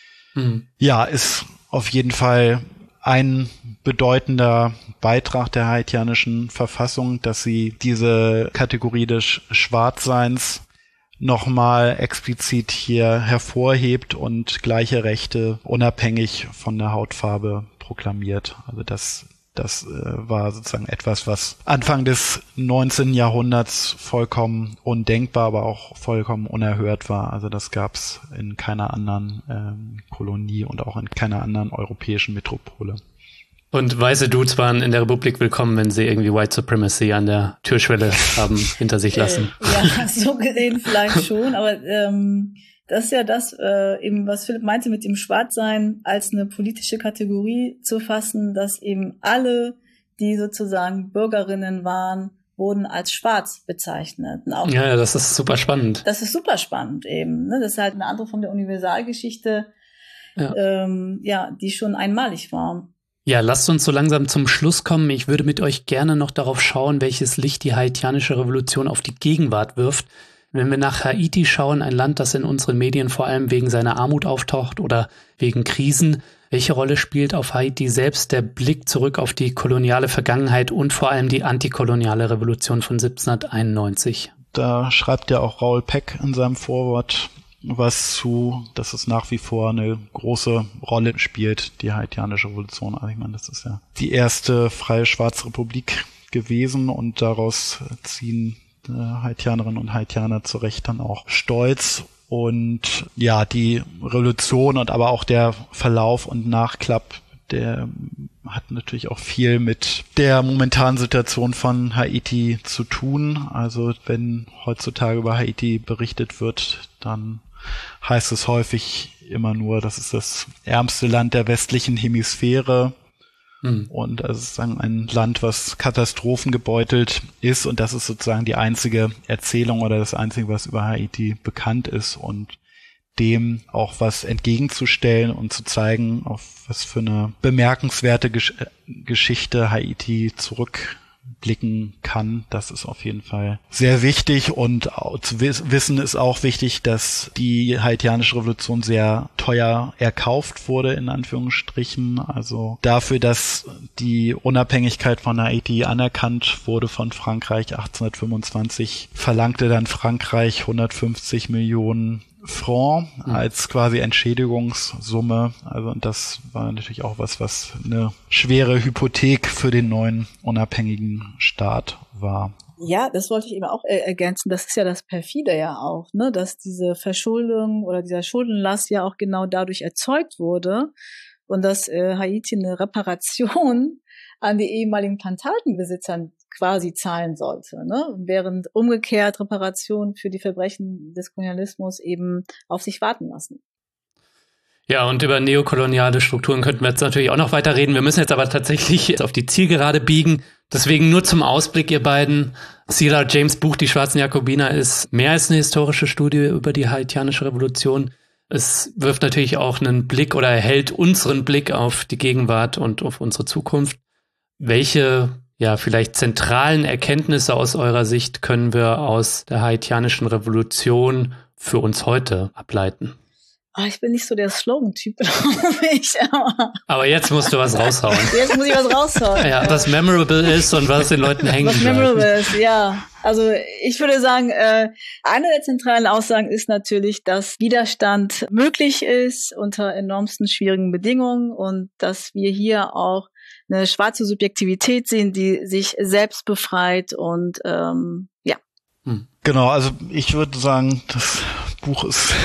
Speaker 1: ist auf jeden Fall ein bedeutender Beitrag der haitianischen Verfassung, dass sie diese Kategorie des Schwarzseins nochmal explizit hier hervorhebt und gleiche Rechte unabhängig von der Hautfarbe proklamiert. Also das war sozusagen etwas, was Anfang des 19. Jahrhunderts vollkommen undenkbar, aber auch vollkommen unerhört war. Also das gab's in keiner anderen Kolonie und auch in keiner anderen europäischen Metropole.
Speaker 3: Und weiße Dudes waren in der Republik willkommen, wenn sie irgendwie White Supremacy an der Türschwelle haben hinter sich lassen.
Speaker 2: Ja, so gesehen vielleicht schon, aber das ist ja das, eben was Philipp meinte mit dem Schwarzsein als eine politische Kategorie zu fassen, dass eben alle, die sozusagen Bürgerinnen waren, wurden als schwarz bezeichnet. Auch
Speaker 3: ja, das ist super spannend.
Speaker 2: Das ist super spannend eben. Ne? Das ist halt eine andere Form der Universalgeschichte, die schon einmalig war.
Speaker 3: Ja, lasst uns so langsam zum Schluss kommen. Ich würde mit euch gerne noch darauf schauen, welches Licht die haitianische Revolution auf die Gegenwart wirft. Wenn wir nach Haiti schauen, ein Land, das in unseren Medien vor allem wegen seiner Armut auftaucht oder wegen Krisen, welche Rolle spielt auf Haiti selbst der Blick zurück auf die koloniale Vergangenheit und vor allem die antikoloniale Revolution von 1791?
Speaker 1: Da schreibt ja auch Raoul Peck in seinem Vorwort was zu, dass es nach wie vor eine große Rolle spielt, die haitianische Revolution. Also ich meine, das ist ja die erste freie Schwarzrepublik gewesen und daraus ziehen Haitianerinnen und Haitianer zu Recht dann auch stolz. Und ja, die Revolution und aber auch der Verlauf und Nachklapp, der hat natürlich auch viel mit der momentanen Situation von Haiti zu tun. Also wenn heutzutage über Haiti berichtet wird, dann heißt es häufig immer nur, das ist das ärmste Land der westlichen Hemisphäre. Und es ist ein Land, was katastrophengebeutelt ist, und das ist sozusagen die einzige Erzählung oder das einzige, was über Haiti bekannt ist, und dem auch was entgegenzustellen und zu zeigen, auf was für eine bemerkenswerte Geschichte Haiti zurückblicken kann. Das ist auf jeden Fall sehr wichtig, und zu wissen ist auch wichtig, dass die haitianische Revolution sehr teuer erkauft wurde, in Anführungsstrichen. Also dafür, dass die Unabhängigkeit von Haiti anerkannt wurde von Frankreich 1825, verlangte dann Frankreich 150 Millionen Franc als quasi Entschädigungssumme. Also, und das war natürlich auch was eine schwere Hypothek für den neuen unabhängigen Staat war.
Speaker 2: Ja, das wollte ich eben auch ergänzen. Das ist ja das Perfide ja auch, ne, dass diese Verschuldung oder dieser Schuldenlast ja auch genau dadurch erzeugt wurde und dass Haiti eine Reparation an die ehemaligen Plantagenbesitzern quasi zahlen sollte, ne? Während umgekehrt Reparation für die Verbrechen des Kolonialismus eben auf sich warten lassen.
Speaker 3: Ja, und über neokoloniale Strukturen könnten wir jetzt natürlich auch noch weiter reden. Wir müssen jetzt aber tatsächlich auf die Zielgerade biegen. Deswegen nur zum Ausblick, ihr beiden. C.L.R. James' Buch Die schwarzen Jakobiner ist mehr als eine historische Studie über die haitianische Revolution. Es wirft natürlich auch einen Blick oder erhält unseren Blick auf die Gegenwart und auf unsere Zukunft. Welche, ja, vielleicht zentralen Erkenntnisse aus eurer Sicht können wir aus der haitianischen Revolution für uns heute ableiten?
Speaker 2: Ich bin nicht so der Slogan-Typ, glaube ich.
Speaker 3: Aber jetzt musst du was raushauen.
Speaker 2: Jetzt muss ich was raushauen.
Speaker 3: Ja, was memorable ist und was den Leuten hängen bleibt.
Speaker 2: Was memorable ist, ja. Also ich würde sagen, eine der zentralen Aussagen ist natürlich, dass Widerstand möglich ist unter enormsten schwierigen Bedingungen und dass wir hier auch eine schwarze Subjektivität sehen, die sich selbst befreit und ja.
Speaker 1: Genau, also ich würde sagen, das Buch ist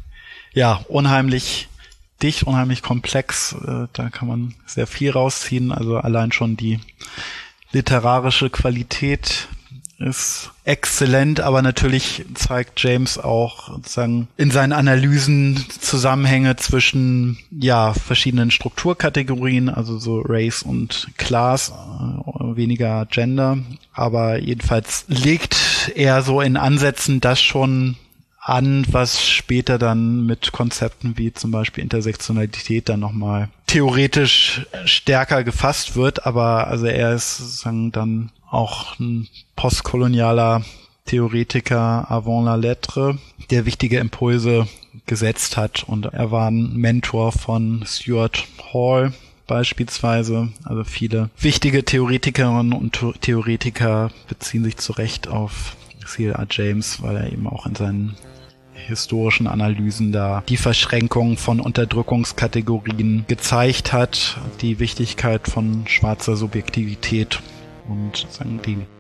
Speaker 1: ja unheimlich dicht, unheimlich komplex. Da kann man sehr viel rausziehen. Also allein schon die literarische Qualität ist exzellent, aber natürlich zeigt James auch sozusagen in seinen Analysen Zusammenhänge zwischen verschiedenen Strukturkategorien, also so Race und Class, weniger Gender, aber jedenfalls legt er so in Ansätzen das schon an, was später dann mit Konzepten wie zum Beispiel Intersektionalität dann nochmal theoretisch stärker gefasst wird, aber also er ist sozusagen dann auch ein postkolonialer Theoretiker avant la lettre, der wichtige Impulse gesetzt hat, und er war ein Mentor von Stuart Hall beispielsweise. Also viele wichtige Theoretikerinnen und Theoretiker beziehen sich zu Recht auf C.L.R. James, weil er eben auch in seinen historischen Analysen da die Verschränkung von Unterdrückungskategorien gezeigt hat, die Wichtigkeit von schwarzer Subjektivität und sozusagen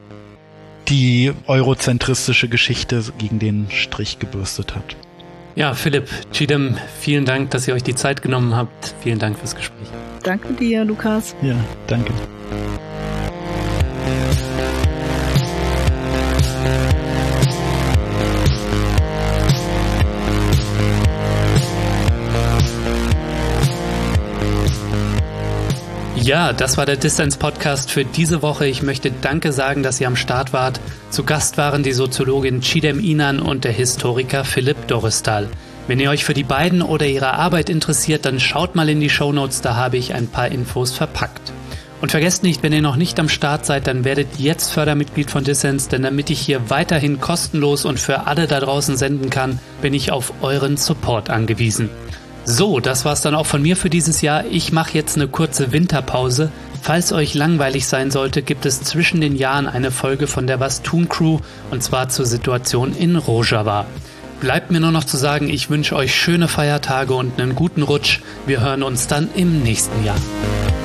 Speaker 1: die eurozentristische Geschichte gegen den Strich gebürstet hat.
Speaker 3: Ja, Philipp, Chidem, vielen Dank, dass ihr euch die Zeit genommen habt. Vielen Dank fürs Gespräch.
Speaker 2: Danke dir, Lukas.
Speaker 1: Ja, danke.
Speaker 3: Ja, das war der Dissens-Podcast für diese Woche. Ich möchte Danke sagen, dass ihr am Start wart. Zu Gast waren die Soziologin Chidem Inan und der Historiker Philipp Doristal. Wenn ihr euch für die beiden oder ihre Arbeit interessiert, dann schaut mal in die Shownotes, da habe ich ein paar Infos verpackt. Und vergesst nicht, wenn ihr noch nicht am Start seid, dann werdet jetzt Fördermitglied von Dissens, denn damit ich hier weiterhin kostenlos und für alle da draußen senden kann, bin ich auf euren Support angewiesen. So, das war's dann auch von mir für dieses Jahr. Ich mache jetzt eine kurze Winterpause. Falls euch langweilig sein sollte, gibt es zwischen den Jahren eine Folge von der Was tun Crew, und zwar zur Situation in Rojava. Bleibt mir nur noch zu sagen, ich wünsche euch schöne Feiertage und einen guten Rutsch. Wir hören uns dann im nächsten Jahr.